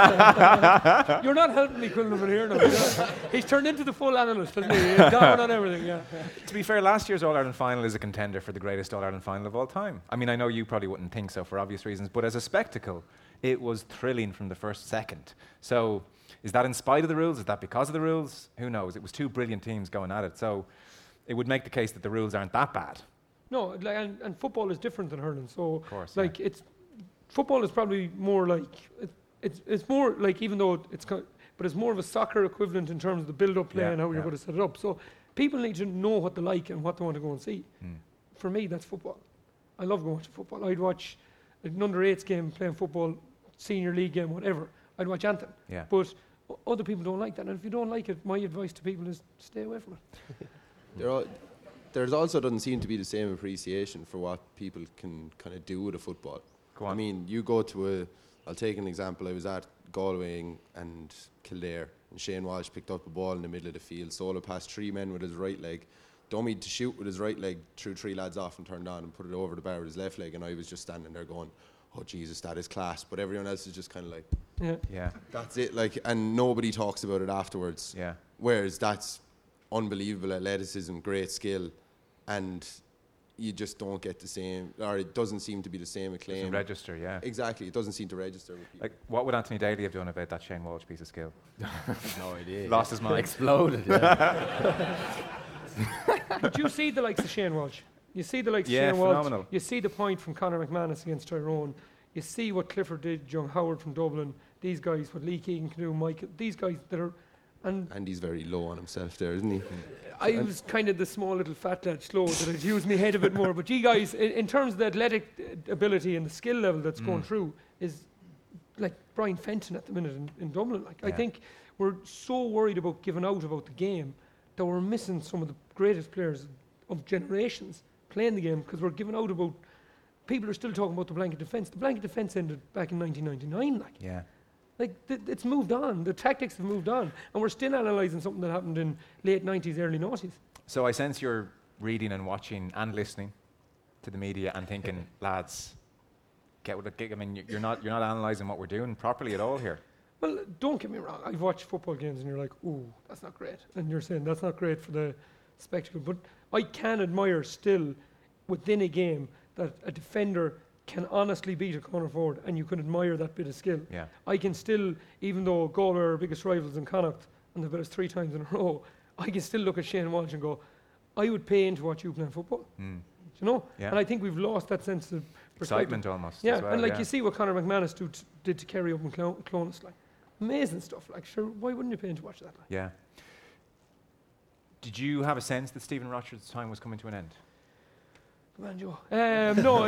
You're not helping me, Quillivan, here now. You know? He's turned into the full analyst, hasn't he? He's down on everything, yeah. To be fair, last year's All-Ireland final is a contender for the greatest All-Ireland final of all time. I mean, I know you probably wouldn't think so for obvious reasons, but as a spectacle, it was thrilling from the first second. So is that in spite of the rules? Is that because of the rules? Who knows? It was two brilliant teams going at it. So it would make the case that the rules aren't that bad. No, like, and football is different than hurling. So, Of course, like, football is probably more like it's more like, even though but it's more of a soccer equivalent in terms of the build-up play Yeah, and how you're yeah. going to set it up. So people need to know what they like and what they want to go and see. For me, that's football. I love going watching football. I'd watch an under-8s game playing football, senior league game, whatever. I'd watch Anthem. Yeah. But other people don't like that. And if you don't like it, my advice to people is stay away from it. There's also doesn't seem to be the same appreciation for what people can kind of do with a football. Go on. I mean, you go to I'll take an example. I was at Galway and Kildare, and Shane Walsh picked up a ball in the middle of the field, solo past three men with his right leg, dummied to shoot with his right leg, threw three lads off and turned on and put it over the bar with his left leg, and I was just standing there going, oh Jesus, that is class. But everyone else is just kind of like, Yeah. Yeah. that's it, like, and nobody talks about it afterwards. Yeah. Whereas that's unbelievable athleticism, great skill, and you just don't get the same, or it doesn't seem to be the same Doesn't acclaim. register, yeah. Exactly, it doesn't seem to register with people. Like, what would Anthony Daly have done about that Shane Walsh piece of skill? No idea. Lost his mind. Exploded. Yeah. But you see the likes of Shane Walsh. You see the likes Yeah, of Shane Walsh. phenomenal. You see the point from Conor McManus against Tyrone. You see what Clifford did, Young Howard from Dublin. These guys, what Lee Keegan can do, Michael. These guys that are, and And he's very low on himself there, isn't he? I was kind of the small little fat lad, slow, that I'd use my head a bit more. But you guys, in terms of the athletic ability and the skill level that's going through, is like Brian Fenton at the minute in Dublin. Like, I Yeah. think we're so worried about giving out about the game that we're missing some of the greatest players of generations playing the game, because we're giving out about. People are still talking about the blanket defence. The blanket defence ended back in 1999. Yeah. It's moved on. The tactics have moved on, and we're still analysing something that happened in late 90s, early 90s. So I sense you're reading and watching and listening to the media and thinking, lads, get with it. I mean, you're not analysing what we're doing properly at all here. Well, don't get me wrong. I've watched football games, and you're like, "Ooh, that's not great," and you're saying that's not great for the spectacle. But I can admire still within a game that a defender can honestly beat a corner forward, and you can admire that bit of skill. Yeah. I can still, even though Galway are our biggest rivals in Connacht, and they've bet us 3 times in a row, I can still look at Shane Walsh and go, I would pay in to watch you playing football. You know? Yeah. And I think we've lost that sense of Excitement almost. Yeah, as well, and like you see what Conor McManus did to Kerry up in Clonus, like amazing stuff. Like, sure, why wouldn't you pay in to watch that? Like? Yeah. Did you have a sense that Stephen Rochford's time was coming to an end? Come on, Joe. No,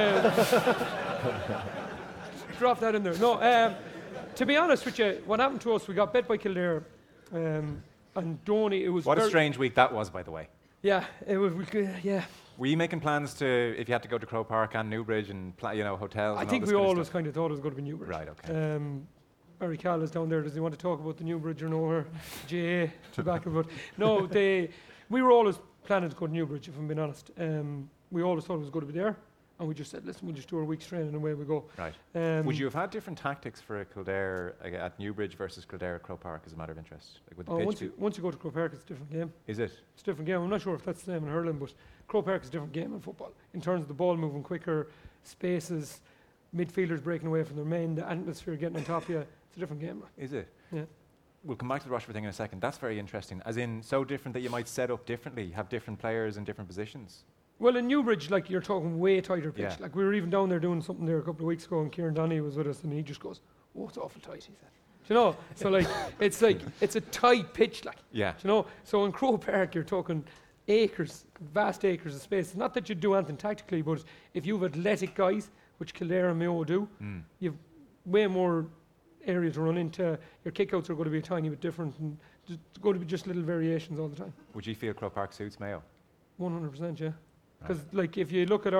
drop that in there. No, to be honest with you, what happened to us, we got bet by Kildare, and Donny, it was What a strange week that was, by the way. Yeah, it was. Yeah. Were you making plans to, if you had to go to Croke Park and Newbridge and hotels? I and think all this we kind of always stuff? kind of thought it was going to be Newbridge. Right. Okay. Barry Cal is down there. Does he want to talk about the Newbridge or no? Or GA tobacco? But no, we were always planning to go to Newbridge. If I'm being honest, we always thought it was going to be there, and we just said, listen, we'll just do our week's training and away we go. Right. Would you have had different tactics for Kildare at Newbridge versus Kildare at Croke Park as a matter of interest? Like, would the pitch once you go to Croke Park, it's a different game. Is it? It's a different game. I'm not sure if that's the same in hurling, but Croke Park is a different game in football in terms of the ball moving quicker, spaces, midfielders breaking away from their men, the atmosphere getting on top of you. It's a different game. Like. Is it? Yeah. We'll come back to the Rochford thing in a second. That's very interesting. As in, so different that you might set up differently, have different players in different positions. Well, in Newbridge, like you're talking way tighter pitch. Yeah. Like we were even down there doing something there a couple of weeks ago, and Kieran Donny was with us, and he just goes, "Oh, it's awful tight," he said. Do you know? So like it's a tight pitch, like. Yeah. Do you know? So in Croke Park, you're talking acres, vast acres of space. Not that you do anything tactically, but if you have athletic guys, which Kildare and Mayo do, you've way more area to run into. Your kickouts are going to be a tiny bit different, and there's going to be just little variations all the time. Would you feel Croke Park suits Mayo? 100%, yeah. Because like if you look at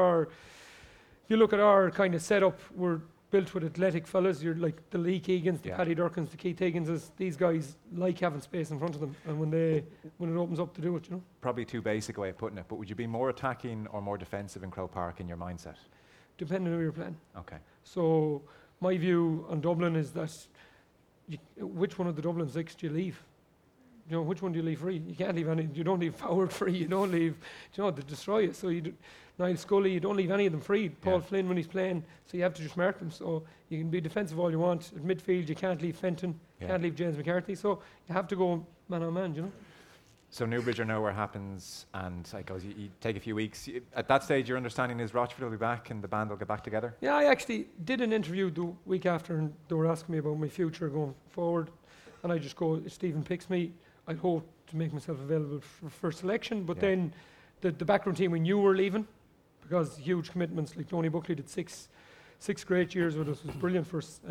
our kind of setup, we're built with athletic fellas. You're like the Lee Keegans, the Paddy Durkins, the Keith Higginses. These guys like having space in front of them, and when it opens up to do it, you know. Probably too basic a way of putting it, but would you be more attacking or more defensive in Croke Park in your mindset? Depending on who you're playing. Okay. So my view on Dublin is that which one of the Dublin six do you leave? You know, which one do you leave free? You can't leave any. You don't leave Foward free. You don't leave. They destroy you. So Niall Scully, you don't leave any of them free. Paul Flynn when he's playing. So you have to just mark them. So you can be defensive all you want. At midfield, you can't leave Fenton. Can't leave James McCarthy. So you have to go man on man. You know. So Newbridge or nowhere happens, and I goes, you take a few weeks. At that stage, your understanding is Rochford will be back and the band will get back together? Yeah, I actually did an interview the week after, and they were asking me about my future going forward. And I just go, if Stephen picks me, I hope to make myself available for selection. But then the backroom team, we knew were leaving because huge commitments. Like Tony Buckley did six great years with us. It was brilliant for us.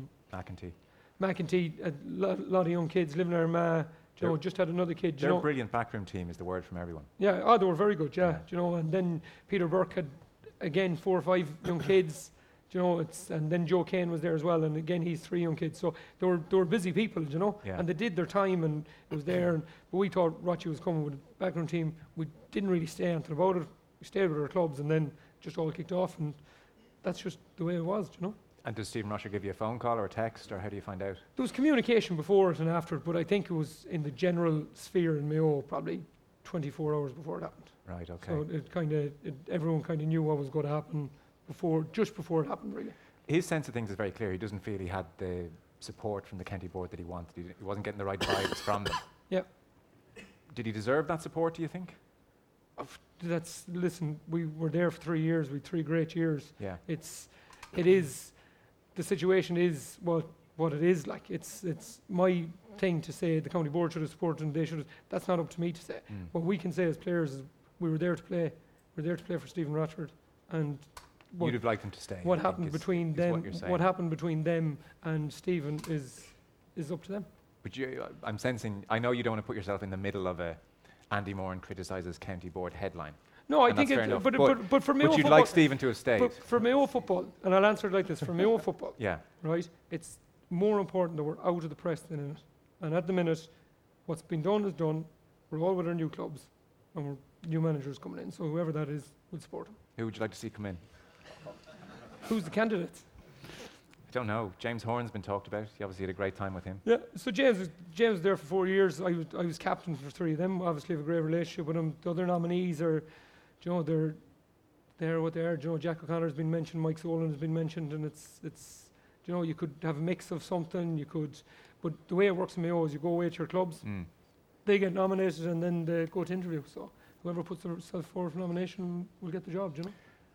McEntee, a lot of young kids living in Armagh. Just had another kid. They're a brilliant backroom team, is the word from everyone. Yeah, they were very good. Yeah. And then Peter Burke had again 4 or 5 young kids. And then Joe Kane was there as well, and again he's 3 young kids. So they were busy people, and they did their time, and it was there. But we thought Rochi was coming with a background team. We didn't really stay until about it. We stayed with our clubs, and then just all kicked off, and that's just the way it was, And does Stephen Rocher give you a phone call or a text, or how do you find out? There was communication before it and after it, but I think it was in the general sphere in Mayo probably 24 hours before it happened. Right. Okay. So everyone kind of knew what was going to happen. Just before it happened, really. His sense of things is very clear. He doesn't feel he had the support from the county board that he wanted. He wasn't getting the right vibes from them. Yeah. Did he deserve that support, do you think? Listen, we were there for 3 years. We had 3 great years. Yeah. The situation is what it is. Like it's my thing to say the county board should have supported and they should have. That's not up to me to say. What we can say as players is we were there to play. We're there to play for Stephen Rochford, and you'd have liked him to stay. What happened between them? What happened between them and Stephen is up to them. But I'm sensing. I know you don't want to put yourself in the middle of a Andy Moran criticises county board headline. No, I think it's but for Mayo but you'd football, like Stephen to have stayed. But for Mayo football, and I'll answer it like this: for Mayo football, right, it's more important that we're out of the press than in it. And at the minute, what's been done is done. We're all with our new clubs, and we're new managers coming in. So whoever that is, we'll support them. Who would you like to see come in? Who's the candidate? I don't know. James Horn's been talked about. You obviously had a great time with him. Yeah. So James was there for 4 years. I was captain for 3 of them. Obviously, have a great relationship with him. The other nominees are, they're what they are. Jack O'Connor's been mentioned. Mike Solan has been mentioned, and it's you could have a mix of something. But the way it works in Mayo is you go away to your clubs, they get nominated, and then they go to interview. So whoever puts themselves forward for nomination will get the job.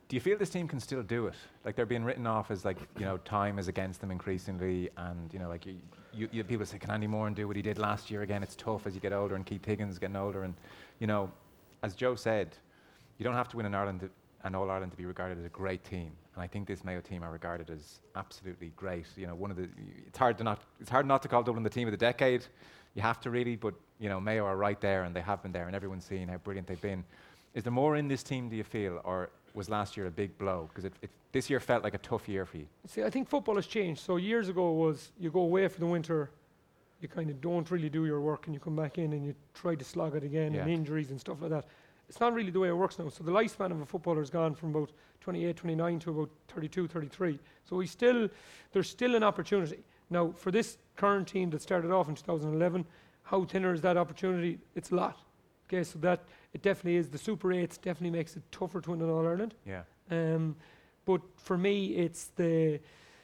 Do you feel this team can still do it? Like they're being written off as like, you know, time is against them increasingly, and you know, like you people say, can Andy Moran do what he did last year again? It's tough as you get older, and Keith Higgins getting older, and you know, as Joe said, you don't have to win an All Ireland to be regarded as a great team. And I think this Mayo team are regarded as absolutely great. You know, it's hard not to call Dublin the team of the decade. You have to really, but you know, Mayo are right there, and they have been there, and everyone's seen how brilliant they've been. Is there more in this team, do you feel, or was last year a big blow? Because this year felt like a tough year for you. See, I think football has changed. So years ago was you go away for the winter, you kind of don't really do your work, and you come back in and you try to slog it again, and injuries and stuff like that. It's not really the way it works now. So the lifespan of a footballer has gone from about 28, 29 to about 32, 33. So there's still an opportunity. Now, for this current team that started off in 2011, how thinner is that opportunity? It's a lot. Okay, so that it definitely is. The Super 8s definitely makes it tougher to win an All-Ireland. Yeah. But for me, it's there's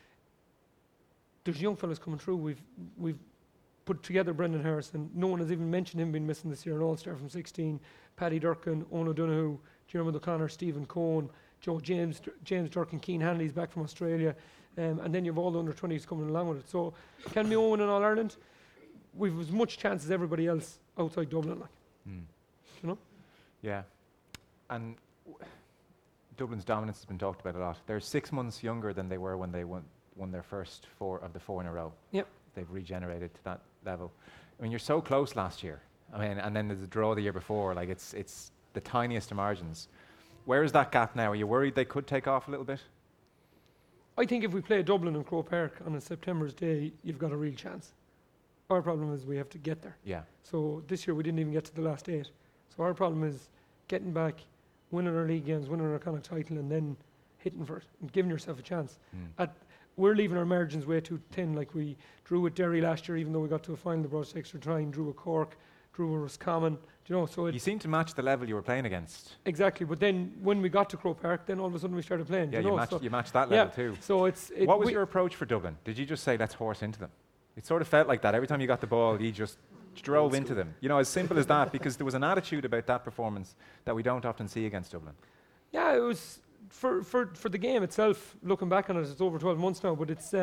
young fellas coming through. We've put together Brendan Harrison. No one has even mentioned him being missing this year. An All-Star from 16. Paddy Durkin, Owen O'Donoghue, Jeremy O'Connor, Stephen Cohen, Joe James Durkin, Keane Hanley's back from Australia. And then you have all the under-20s coming along with it. So can we win an All-Ireland? We've as much chance as everybody else outside Dublin. You know? Yeah. And Dublin's dominance has been talked about a lot. They're 6 months younger than they were when they won their first 4 of the 4 in a row. Yep. They've regenerated to that level. I mean, you're so close last year. I mean, and then there's a draw the year before. Like it's the tiniest of margins. Where is that gap now? Are you worried they could take off a little bit? I think if we play Dublin in Croke Park on a September's day, you've got a real chance. Our problem is we have to get there. Yeah. So this year we didn't even get to the last 8. So our problem is getting back, winning our league games, winning our Connacht title, and then hitting for it and giving yourself a chance. We're leaving our margins way too thin. Like we drew with Derry last year, even though we got to a final, they brought us extra time. Drew with Cork, drew with Roscommon. You know, so you seem to match the level you were playing against. Exactly, but then when we got to Croke Park, then all of a sudden we started playing. Yeah, you matched that level too. So what was your approach for Dublin? Did you just say, let's horse into them? It sort of felt like that. Every time you got the ball, you just drove into them. You know, as simple as that, because there was an attitude about that performance that we don't often see against Dublin. Yeah, it was for the game itself. Looking back on it, it's over 12 months now, but it's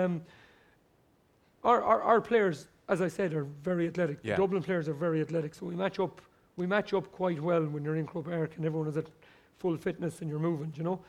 our players, as I said, are very athletic. Yeah. The Dublin players are very athletic, so we match up quite well when you're in Croke Park and everyone is at full fitness and you're moving. You know,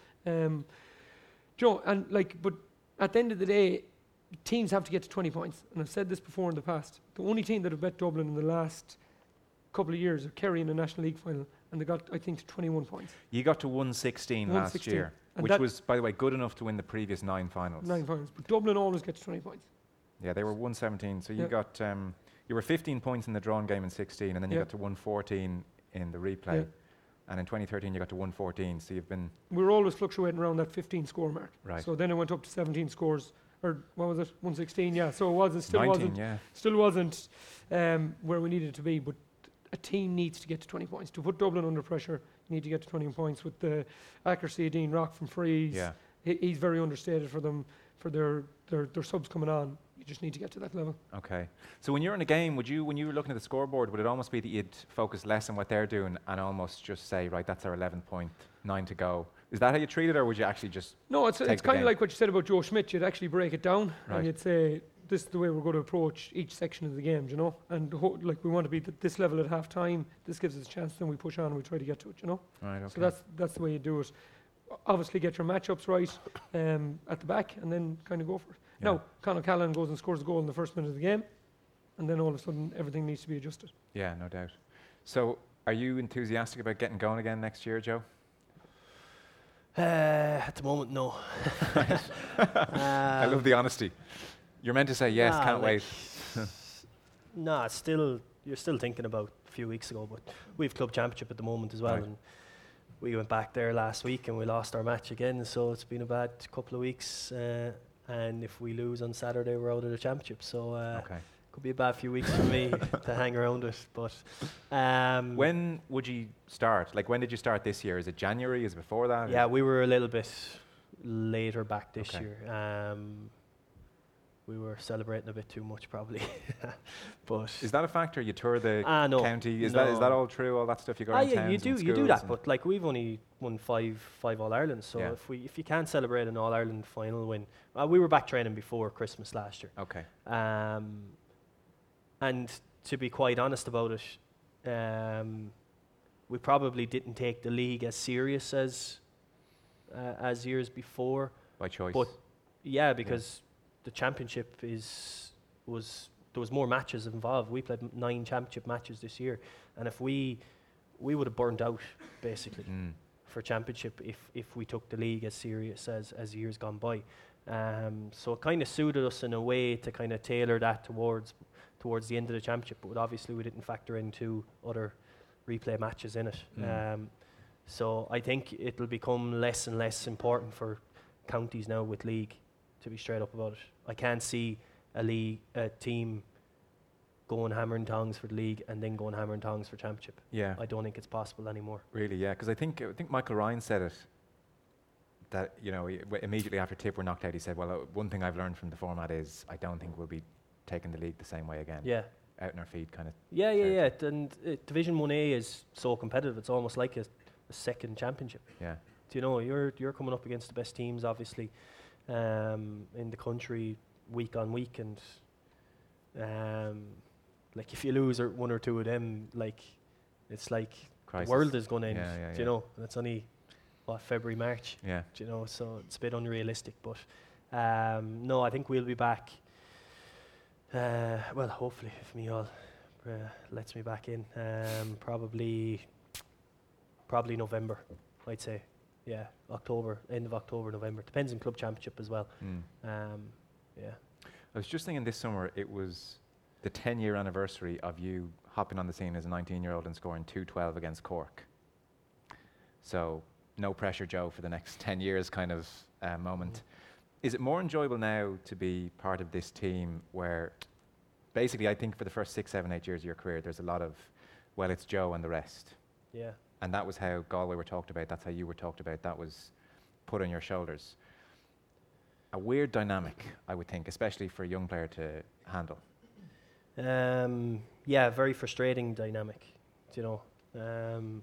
but at the end of the day, teams have to get to 20 points, and I've said this before in the past. The only team that have bet Dublin in the last couple of years are Kerry in the National League final, and they got, I think, to 21 points. You got to 116 last year, which was, by the way, good enough to win the previous 9 finals. 9 finals, but Dublin always get to 20 points. Yeah, they were 117, so you got, you were 15 points in the drawn game in 16, and then you got to 114 in the replay. And in 2013 you got to 114, so you've been... We were always fluctuating around that 15 score mark. Right. So then it went up to 17 scores, or what was it, 116, yeah. So it wasn't, still 19, wasn't, yeah. still wasn't where we needed it to be, but a team needs to get to 20 points. To put Dublin under pressure, you need to get to 20 points with the accuracy of Dean Rock from frees. Yeah. He's very understated for them, for their subs coming on. You just need to get to that level. Okay. So when you're in a game, when you were looking at the scoreboard, would it almost be that you'd focus less on what they're doing and almost just say, right, that's our 11.9 to go? Is that how you treat it, or would you actually just... No, it's kind of like what you said about Joe Schmidt. You'd actually break it down, and you'd say, this is the way we're going to approach each section of the game, you know? And like we want to be at this level at half time. This gives us a chance, then we push on and we try to get to it, you know? Right, okay. So that's the way you do it. Obviously get your matchups right at the back, and then kind of go for it. Yeah. Now, Conor Callan goes and scores a goal in the first minute of the game, and then all of a sudden everything needs to be adjusted. Yeah, no doubt. So are you enthusiastic about getting going again next year, Joe? At the moment, no. I love the honesty. You're meant to say yes, can't wait. Nah, you're still thinking about a few weeks ago, but we have club championship at the moment as well, Right. and we went back there last week and we lost our match again, so it's been a bad couple of weeks. And if we lose on Saturday, we're out of the championship. So could be a bad few weeks for me to hang around it. But when would you start? Like, when did you start this year? Is it January? Is it before that? Yeah, we were a little bit later back this Okay. year. we were celebrating a bit too much probably. But Is that a factor? You tour the no, county. Is no. that all true? All that stuff you go around yeah, towns you and do schools that. and- But like we've only won five All Ireland, so Yeah. if you can't celebrate an All Ireland final win, we were back training before Christmas last year. Okay. And to be quite honest about it, we probably didn't take the league as serious as years before. By choice. But yeah, because the championship there was more matches involved. We played 9 championship matches this year, and if we would have burned out basically for championship if we took the league as serious as years gone by. So it kind of suited us in a way to kind of tailor that towards the end of the championship, but obviously we didn't factor in 2 other replay matches in it. So I think it'll become less and less important for counties now with league, to be straight up about it. I can't see a team going hammer and tongs for the league and then going hammer and tongs for championship. Yeah. I don't think it's possible anymore. Really, yeah. Because I think Michael Ryan said it, that, immediately after Tip were knocked out, he said, well, one thing I've learned from the format is I don't think we'll be taking the league the same way again. Yeah. Out in our feet, kind of. Yeah. And Division 1A is so competitive. It's almost like a second championship. Yeah. Do you know, you're coming up against the best teams, obviously, in the country week on week, and like if you lose one or two of them, like it's like Crisis. the world is going to end. Yeah, Do you know? And it's only February, March. Yeah. Do you know? So it's a bit unrealistic, but no, I think we'll be back. Well, hopefully, if Micheál lets me back in, probably November, I'd say. Yeah, October, end of October, November. Depends on club championship as well. Yeah. I was just thinking this summer it was the 10-year anniversary of you hopping on the scene as a 19-year-old and scoring 2-12 against Cork. So no pressure, Joe, for the next 10 years kind of moment. Is it more enjoyable now to be part of this team where basically I think for the first 6, 7, 8 years of your career there's a lot of, well, it's Joe and the rest. Yeah. And that was how Galway were talked about, that's how you were talked about, that was put on your shoulders. A weird dynamic, I would think, especially for a young player to handle. Yeah, very frustrating dynamic, do you know.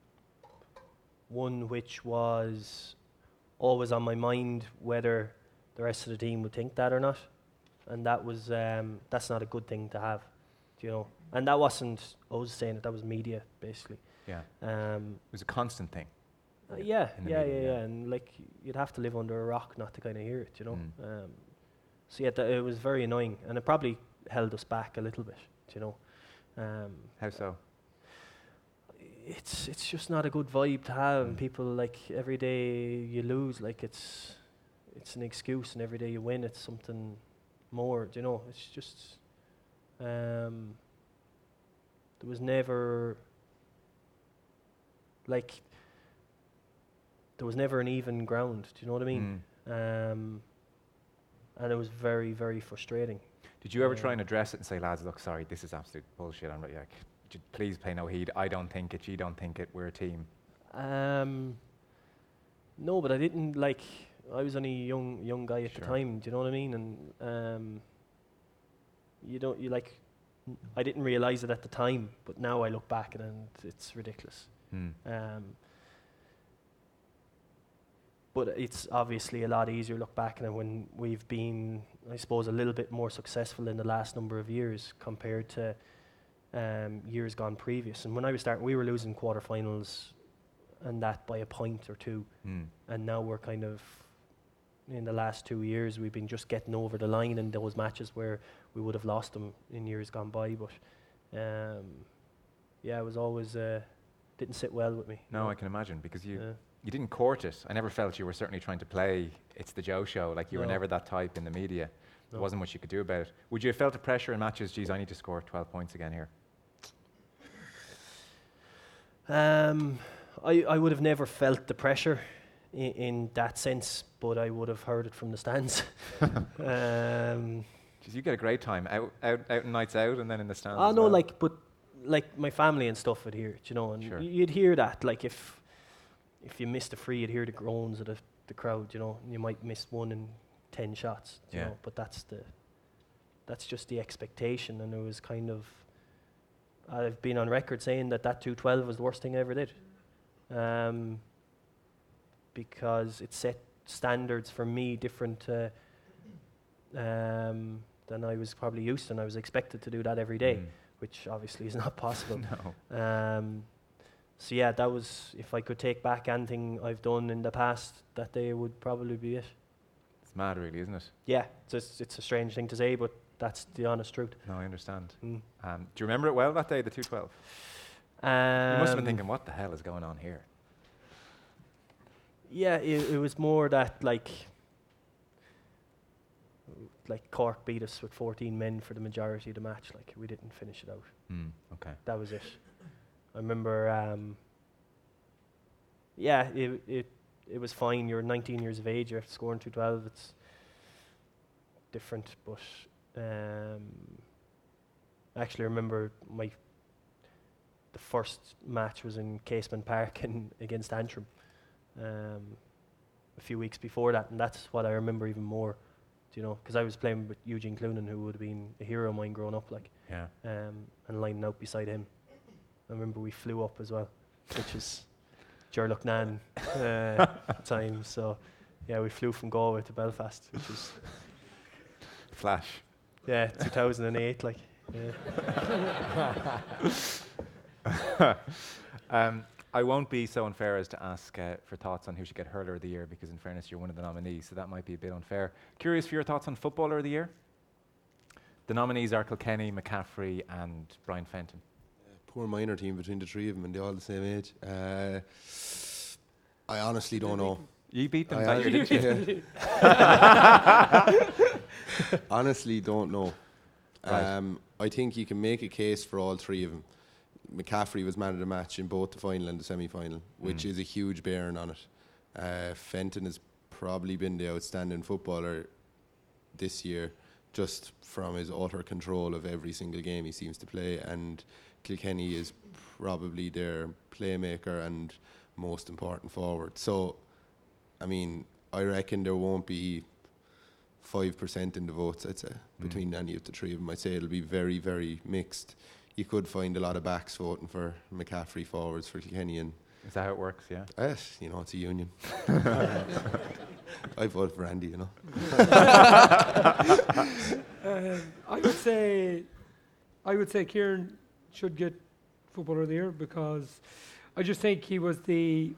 One which was always on my mind whether the rest of the team would think that or not. And that was, that's not a good thing to have, do you know. And that wasn't us saying it, that was media, basically. Yeah. It was a constant thing. Yeah, in the media, yeah. and like you'd have to live under a rock not to kind of hear it, you know. So yeah, it was very annoying, and it probably held us back a little bit, you know. How so? It's just not a good vibe to have, and people like every day you lose, like it's an excuse, and every day you win, it's something more, you know. It's just there was never like. There was never an even ground, do you know what I mean? And it was very, very frustrating. Did you ever try and address it and say, lads, look, sorry, this is absolute bullshit, I'm like, please pay no heed, I don't think it, you don't think it, we're a team? No, but I didn't, like, I was only a young guy at the time, do you know what I mean? And I didn't realise it at the time, but now I look back and it's ridiculous. But it's obviously a lot easier to look back and when we've been, I suppose, a little bit more successful in the last number of years compared to years gone previous. And when I was starting, we were losing quarterfinals and that by a point or two. And now we're kind of, in the last 2 years, we've been just getting over the line in those matches where we would have lost them in years gone by. But yeah, it was always, didn't sit well with me. No, I can imagine, because you didn't court it. I never felt you were certainly trying to play It's the Joe Show. Like, you were never that type in the media. There wasn't much you could do about it. Would you have felt the pressure in matches, geez, I need to score 12 points again here? I would have never felt the pressure in that sense, but I would have heard it from the stands. Geez, you get a great time out and nights out, and then in the stands. I know, well. like my family and stuff would hear it, you know, and you'd hear that. Like if you missed a free, you'd hear the groans of the crowd, you know, and you might miss 1 in 10 shots, you know. But that's that's just the expectation, and it was kind of, I've been on record saying that 212 was the worst thing I ever did, because it set standards for me different than I was probably used to, and I was expected to do that every day, which obviously is not possible. No. So yeah, that was, if I could take back anything I've done in the past, that day would probably be it. It's mad, really, isn't it? Yeah, it's a strange thing to say, but that's the honest truth. No, I understand. Do you remember it well that day, the 212? You must have been thinking, what the hell is going on here? Yeah, it was more that like Cork beat us with 14 men for the majority of the match. Like, we didn't finish it out. Okay. That was it. I remember, yeah, it was fine. You're 19 years of age, you're scoring 212. It's different, but I actually remember the first match was in Casement Park against Antrim a few weeks before that, and that's what I remember even more. You know, because I was playing with Eugene Cloonan, who would have been a hero of mine growing up, like, and lining out beside him. I remember we flew up as well, which is Jerlock Nan time. So, yeah, we flew from Galway to Belfast, which was Flash. yeah, 2008, like. Yeah. I won't be so unfair as to ask for thoughts on who should get Hurler of the Year, because in fairness, you're one of the nominees, so that might be a bit unfair. Curious for your thoughts on Footballer of the Year? The nominees are Kilkenny, McCaffrey and Brian Fenton. Poor minor team between the three of them, and they're all the same age. I honestly don't know. You beat them I that year, didn't you? Honestly don't know. Right. I think you can make a case for all three of them. McCaffrey was man of the match in both the final and the semi-final, which is a huge bearing on it. Fenton has probably been the outstanding footballer this year, just from his utter control of every single game he seems to play, and Kilkenny is probably their playmaker and most important forward. So, I mean, I reckon there won't be 5% in the votes, I'd say, between any of the three of them. I'd say it'll be very, very mixed. You could find a lot of backs voting for McCaffrey, forwards for Kilkenny, and Is that how it works, yeah? yes, you know, it's a union. I voted for Andy, you know. I would say Kieran should get Footballer of the Year, because I just think he's been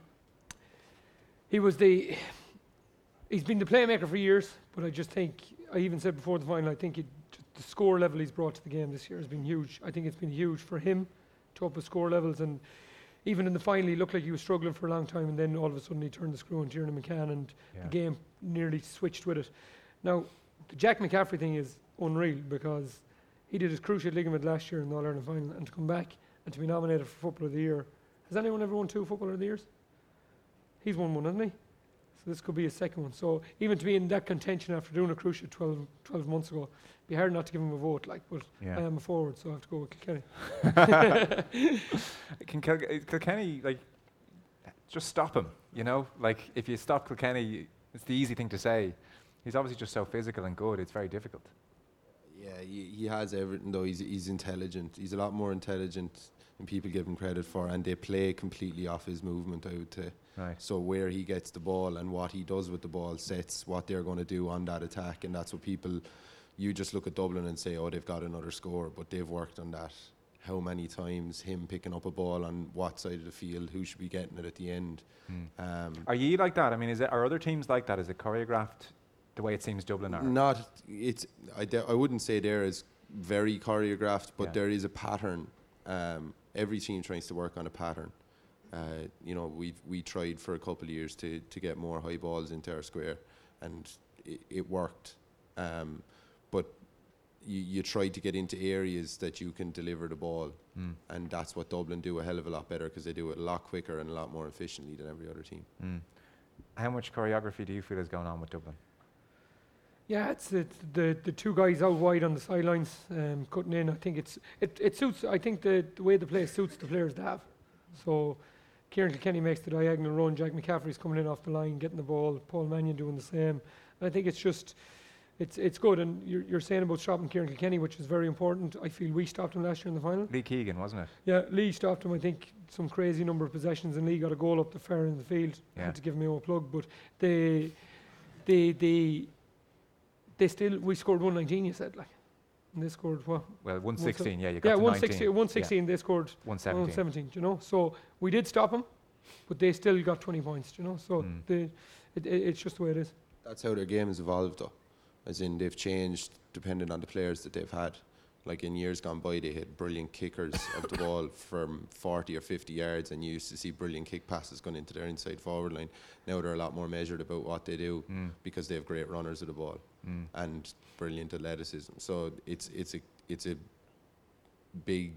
the playmaker for years, but I just think, I even said before the final, I think the score level he's brought to the game this year has been huge. I think it's been huge for him to up his score levels, and even in the final he looked like he was struggling for a long time, and then all of a sudden he turned the screw on Tiernan McCann, and the game nearly switched with it. Now, the Jack McCaffrey thing is unreal, because he did his cruciate ligament last year in the All-Ireland final, and to come back and to be nominated for Footballer of the Year. Has anyone ever won 2 Footballer of the Years? He's won one, hasn't he? So this could be his second one. So even to be in that contention after doing a cruciate 12 months ago, it'd be hard not to give him a vote. Like, but I am a forward, so I have to go with Kilkenny. Can Kilkenny, like, just stop him, you know? Like, if you stop Kilkenny, it's the easy thing to say. He's obviously just so physical and good, it's very difficult. Yeah, he has everything, though. He's intelligent. He's a lot more intelligent than people give him credit for, and they play completely off his movement, I would say. Right. So where he gets the ball and what he does with the ball sets what they're going to do on that attack, and that's what people, you just look at Dublin and say, oh, they've got another score, but they've worked on that. How many times him picking up a ball on what side of the field, who should be getting it at the end. Are you like that? I mean, are other teams like that? Is it choreographed the way it seems Dublin are? I wouldn't say they're as very choreographed, but there is a pattern. Every team tries to work on a pattern. You know, we tried for a couple of years to get more high balls into our square, and it worked. But you try to get into areas that you can deliver the ball, and that's what Dublin do a hell of a lot better, because they do it a lot quicker and a lot more efficiently than every other team. How much choreography do you feel is going on with Dublin? Yeah, it's the two guys out wide on the sidelines, cutting in. I think it suits. I think the way the play suits the players to have. So Kieran Kilkenny makes the diagonal run. Jack McCaffrey's coming in off the line, getting the ball. Paul Mannion doing the same. And I think it's just it's good. And you're saying about stopping Kieran Kilkenny, which is very important. I feel we stopped him last year in the final. Lee Keegan, wasn't it? Yeah, Lee stopped him. I think some crazy number of possessions, and Lee got a goal up the fair in the field. I Yeah. had to give him a plug, but they still, we scored 119. You said, like, and they scored what? Well, 116. Yeah, you got Yeah, to 116. 19. 116. They scored 117. 117. You know, so we did stop them, but they still got 20 points. You know, so it's just the way it is. That's how their game has evolved, though. As in, they've changed depending on the players that they've had. Like in years gone by, they had brilliant kickers of the ball from 40 or 50 yards, and you used to see brilliant kick passes going into their inside forward line. Now they're a lot more measured about what they do because they have great runners of the ball and brilliant athleticism. So it's a big,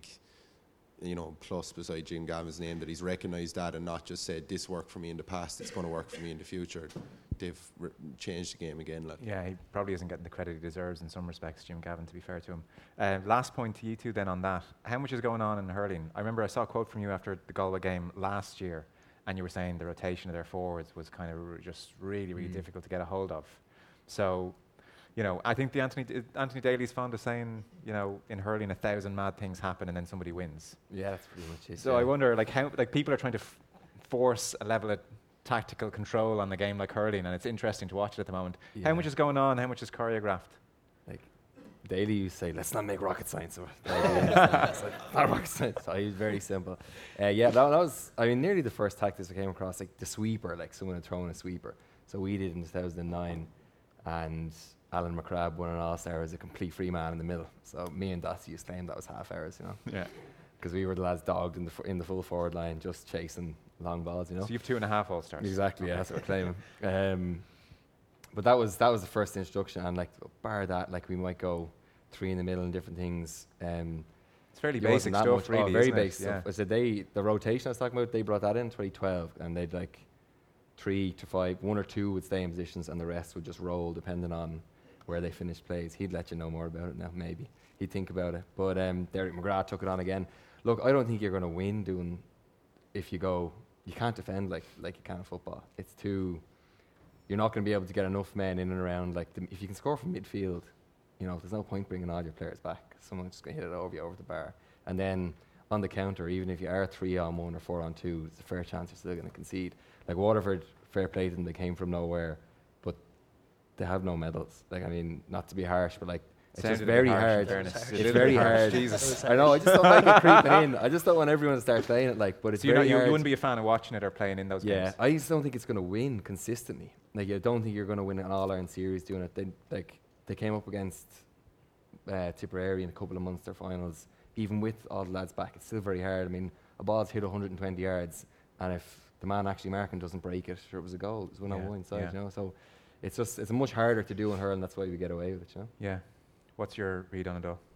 plus beside Jim Gavin's name, that he's recognised that and not just said, this worked for me in the past, it's going to work for me in the future. They've changed the game again. Like. Yeah, he probably isn't getting the credit he deserves in some respects, Jim Gavin, to be fair to him. Last point to you two then on that. How much is going on in hurling? I remember I saw a quote from you after the Galway game last year, and you were saying the rotation of their forwards was kind of just really, really difficult to get a hold of. So, I think the Anthony Daly's fond of saying, in hurling 1,000 mad things happen and then somebody wins. Yeah, that's pretty much it. So I wonder, how people are trying to force a level of tactical control on the game like hurling, and it's interesting to watch it at the moment. Yeah. How much is going on? How much is choreographed? Like Daly used to say, let's not make rocket science of it. It's like, not rocket science. So he's very simple. That was, nearly the first tactics I came across, like the sweeper, like someone had thrown a sweeper. So we did in 2009, and Alan McCrabb won an All-Star as a complete free man in the middle. So me and Dotsie used to claim that was half hours, Yeah. Because we were the lads dogged in the full forward line, just chasing long balls, So you've 2.5 All-Stars. Exactly, yeah, that's what we're claiming. But that was the first introduction, and like bar that, like we might go 3 in the middle and different things. It's fairly There wasn't basic that stuff, much- really. very isn't it? basic stuff. I said the rotation I was talking about, they brought that in 2012, and they'd like 3 to 5, 1 or 2 would stay in positions, and the rest would just roll depending on where they finished plays. He'd let you know more about it now, maybe. He'd think about it. But Derek McGrath took it on again. Look, I don't think you're going to win if you go. You can't defend like you can in football. It's too. You're not going to be able to get enough men in and around. Like if you can score from midfield, there's no point bringing all your players back. Someone's just going to hit it over you over the bar. And then on the counter, even if you are 3-on-1 or 4-on-2, there's a fair chance you're still going to concede. Like Waterford, fair play to them, they came from nowhere, but they have no medals. Not to be harsh, but like. It's just very hard. It's very hard. Jesus. I know. I just don't like it creeping in. I just don't want everyone to start playing it. But it's So very hard. you wouldn't be a fan of watching it or playing in those games? I just don't think it's going to win consistently. Like I don't think you're going to win an All-Ireland series doing it. They came up against Tipperary in a couple of Munster finals. Even with all the lads back, it's still very hard. A ball's hit 120 yards, and if the man actually marking doesn't break it, sure, it was a goal. It was one on one side. So it's much harder to do in hurling. That's why we get away with it. Yeah. What's your read on it all?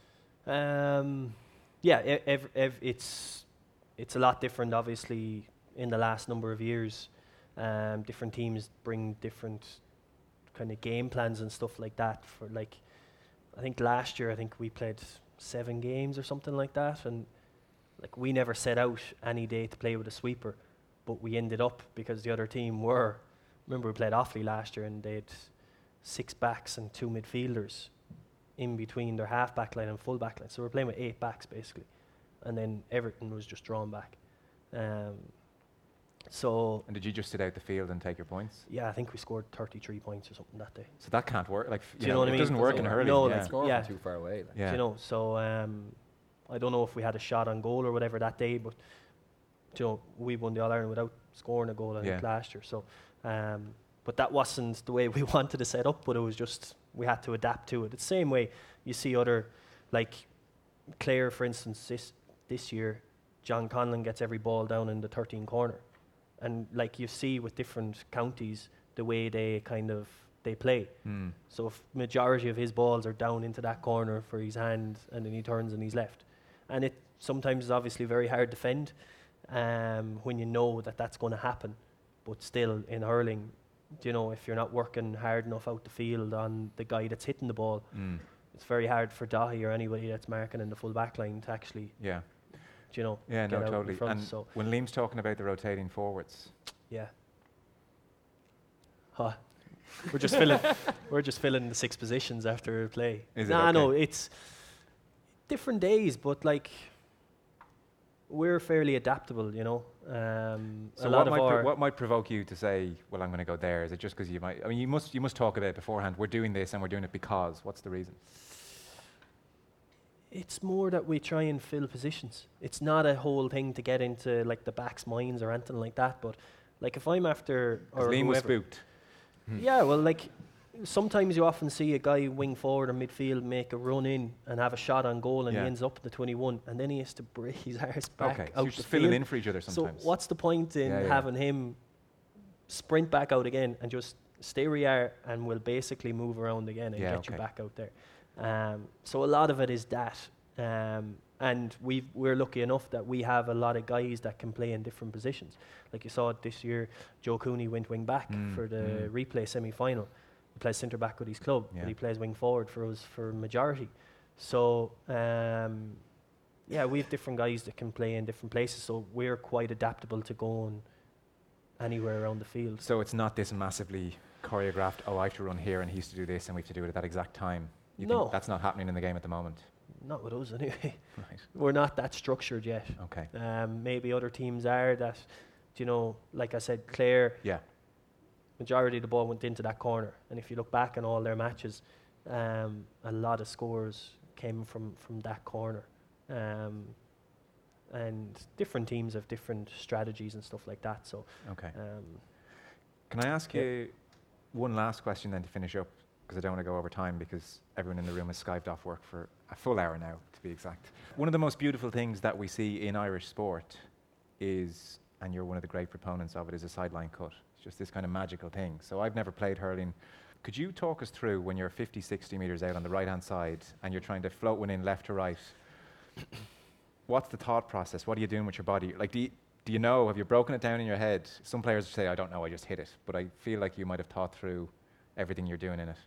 It's a lot different, obviously, in the last number of years. Different teams bring different kind of game plans and stuff like that. For I think last year, we played 7 games or something like that, and we never set out any day to play with a sweeper, but we ended up because the other team were. Remember, we played Offaly last year, and they had 6 backs and 2 midfielders in between their half back line and full back line. So we're playing with 8 backs basically. And then Everton was just drawn back. And did you just sit out the field and take your points? Yeah, I think we scored 33 points or something that day. So that can't work. Do you know what I mean? It doesn't work in hurling. No, Score from too far away. Yeah. So I don't know if we had a shot on goal or whatever that day, but we won the All-Ireland without scoring a goal I think last year. So but that wasn't the way we wanted to set up, but it was just we had to adapt to it. It's the same way you see other, like Clare, for instance, this year, John Conlon gets every ball down in the 13 corner. And like you see with different counties, the way they play. So if majority of his balls are down into that corner for his hand, and then he turns and he's left. And it sometimes is obviously very hard to defend when you know that that's going to happen. But still, in hurling, if you're not working hard enough out the field on the guy that's hitting the ball, it's very hard for Dahi or anybody that's marking in the full back line to actually, get out totally. in front. And so when Liam's talking about the rotating forwards, we're just filling the 6 positions after a play. Is it? No, Okay. it's different days, but like we're fairly adaptable, you know. So a lot of what might provoke you to say, well, I'm going to go there? Is it just because you might? I mean, you must talk about it beforehand. We're doing this and we're doing it because. What's the reason? It's more that we try and fill positions. It's not a whole thing to get into like the backs' minds or anything like that. But like if I'm after or Liam was whoever- spooked. Yeah, well, like sometimes you often see a guy wing forward or midfield make a run in and have a shot on goal, and Yeah. he ends up at the 21, and then he has to break his arse back Okay, so out you're the just filling field. in for each other sometimes. So what's the point in Yeah, yeah. having him sprint back out again and just stay where you are, and we'll basically move around again and Yeah, get you okay. back out there. So a lot of it is that. And we're lucky enough that we have a lot of guys that can play in different positions. Like you saw it this year, Joe Cooney went wing back for the replay semi-final. He plays centre back with his club, Yeah. but he plays wing forward for us for majority. So yeah, we have different guys that can play in different places. So we're quite adaptable to going anywhere around the field. So it's not this massively choreographed, oh, I have to run here and he used to do this and we have to do it at that exact time. You No. think that's not happening in the game at the moment? Not with us anyway. Right. We're not that structured yet. Okay. Maybe other teams are that, you know, like I said, Clare, Yeah. majority of the ball went into that corner. And if you look back on all their matches, a lot of scores came from that corner. And different teams have different strategies and stuff like that. So, Okay. Can I ask yeah. you one last question then to finish up? Because I don't want to go over time because everyone in the room has skived off work for a full hour now, to be exact. One of the most beautiful things that we see in Irish sport is, and you're one of the great proponents of it, is a sideline cut. It's just this kind of magical thing. So I've never played hurling. Could you talk us through when you're 50, 60 metres out on the right-hand side and you're trying to float one in left to right? What's the thought process? What are you doing with your body? Like, do you know, have you broken it down in your head? Some players say, I don't know, I just hit it. But I feel like you might have thought through everything you're doing in it.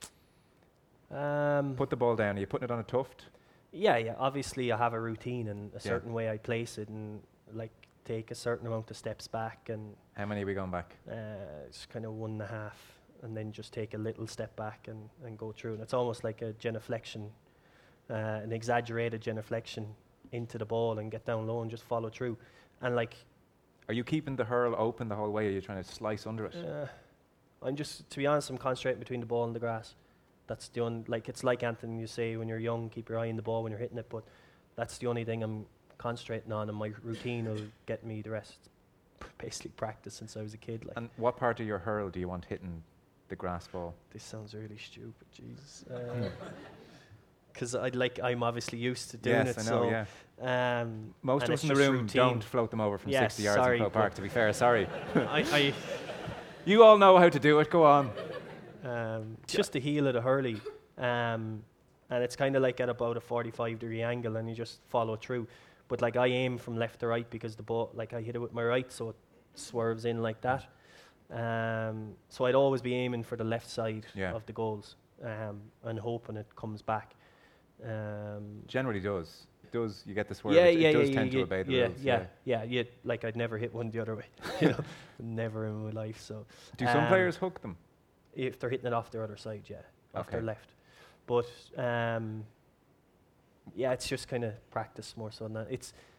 Put the ball down. Are you putting it on a tuft? Yeah. Obviously, I have a routine and a Yeah. certain way I place it, and like take a certain amount of steps back, and How many are we going back? it's kind of 1.5, and then just take a little step back and go through. And it's almost like a genuflection, an exaggerated genuflection into the ball and get down low and just follow through. And like, Are you keeping the hurl open the whole way, or are you trying to slice under it? I'm just, to be honest, I'm concentrating between the ball and the grass. That's the only, like, it's like Anthony, you say when you're young, keep your eye on the ball when you're hitting it, but that's the only thing I'm concentrating on, and my routine will get me the rest. Basically practice since I was a kid. Like, And what part of your hurl do you want hitting the grass ball? this sounds really stupid, Jesus. Because I'm obviously used to doing Yes, it. I know, so, yeah. Most and of us it's in the just room routine. don't float them over from Yes, 60 yards in sorry, Crow Park, but- to be fair, sorry. I You all know how to do it, go on. it's just the heel of the hurley, and it's kind of like at about a 45-degree angle, and you just follow through. But like I aim from left to right because the ball, like I hit it with my right, so it swerves in like that. So I'd always be aiming for the left side Yeah. of the goals, and hoping it comes back. Generally does. You get the swerve. Yeah, it yeah, does yeah, tend to yeah, obey the yeah, rules. yeah. Like I'd never hit one the other way, you know, never in my life. So Do some Um, players hook them? if they're hitting it off their other side, yeah, off their Okay. left. But yeah, it's just kind of practice more so than that.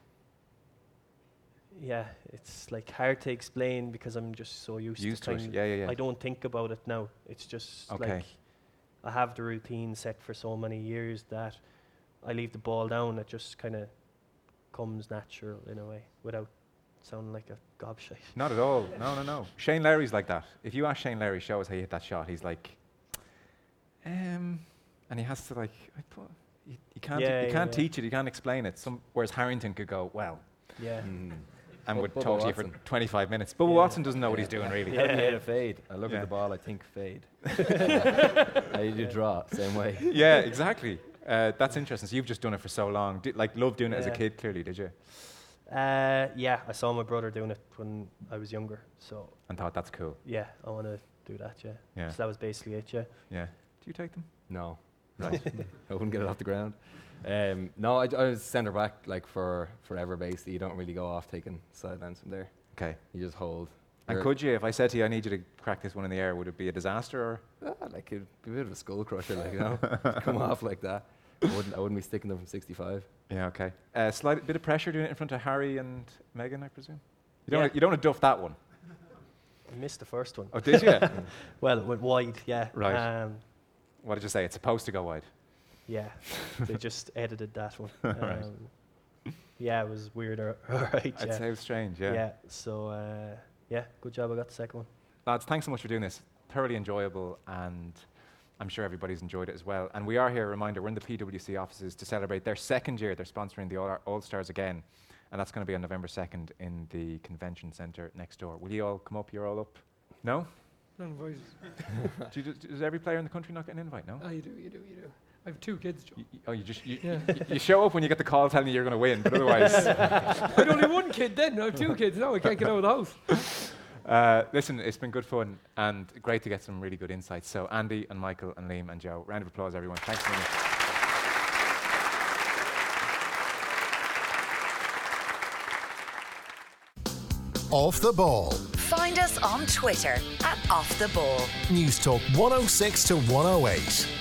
It's like hard to explain because I'm just so used Used to kind it. Yeah. I don't think about it now. It's just Okay. like I have the routine set for so many years that I leave the ball down. It just kind of comes natural in a way without sounding like a gobshite. Not at all. No. Shane Lowry's like that. If you ask Shane Lowry, show us how you hit that shot, he's like, and he has to like, you can't, Yeah, you can't yeah. teach it, you can't explain it. Whereas Harrington could go, well, Yeah. and would Bubba talk to you Watson. for 25 minutes. But Yeah. Watson doesn't know what he's doing, really. How do you Yeah. hit a fade? I look Yeah. at the ball, I think fade. How you do draw? Same way. Yeah, exactly. That's interesting. So you've just done it for so long. Loved doing it as a Yeah. kid, clearly, did you? Yeah, I saw my brother doing it when I was younger. So And thought, that's cool. yeah, I want to do that. Yeah. Yeah. So that was basically it. Yeah. Yeah. Do you take them? No, right. I wouldn't get it off the ground. No, I was centre back like for forever. Basically, you don't really go off taking sidelines from there. Okay. You just hold And could you, if I said to you, I need you to crack this one in the air, would it be a disaster? Or? Like it'd be a bit of a skull crusher, like, you know, come off like that. I wouldn't be sticking them from 65. Yeah, okay. Slight bit of pressure doing it in front of Harry and Meghan, I presume? You Yeah. don't want to duff that one. I missed the first one. Oh, did you? Well, it went wide, yeah. Right. What did you say? It's supposed to go wide. Yeah, they just edited that one. Right. Yeah, it was weird. Right, I'd yeah. say it was strange, yeah. Yeah, so, yeah, good job I got the second one. Lads, thanks so much for doing this. Thoroughly enjoyable, and I'm sure everybody's enjoyed it as well. And we are here, a reminder, we're in the PwC offices to celebrate their second year. They're sponsoring the All-Stars again, and that's going to be on November 2nd in the convention centre next door. Will you all come up? You're all up? No? Not invited. Does every player in the country not get an invite, no? Ah, you do. I have 2 kids, Joe. You show up when you get the call telling you you're going to win, but otherwise... I had only 1 kid then. I have 2 kids now. I can't get out of the house. Listen, it's been good fun and great to get some really good insights. So Andy and Michael and Liam and Joe, round of applause, everyone. Thanks very much. Off the Ball. Find us on Twitter at Off the Ball. News Talk 106 to 108.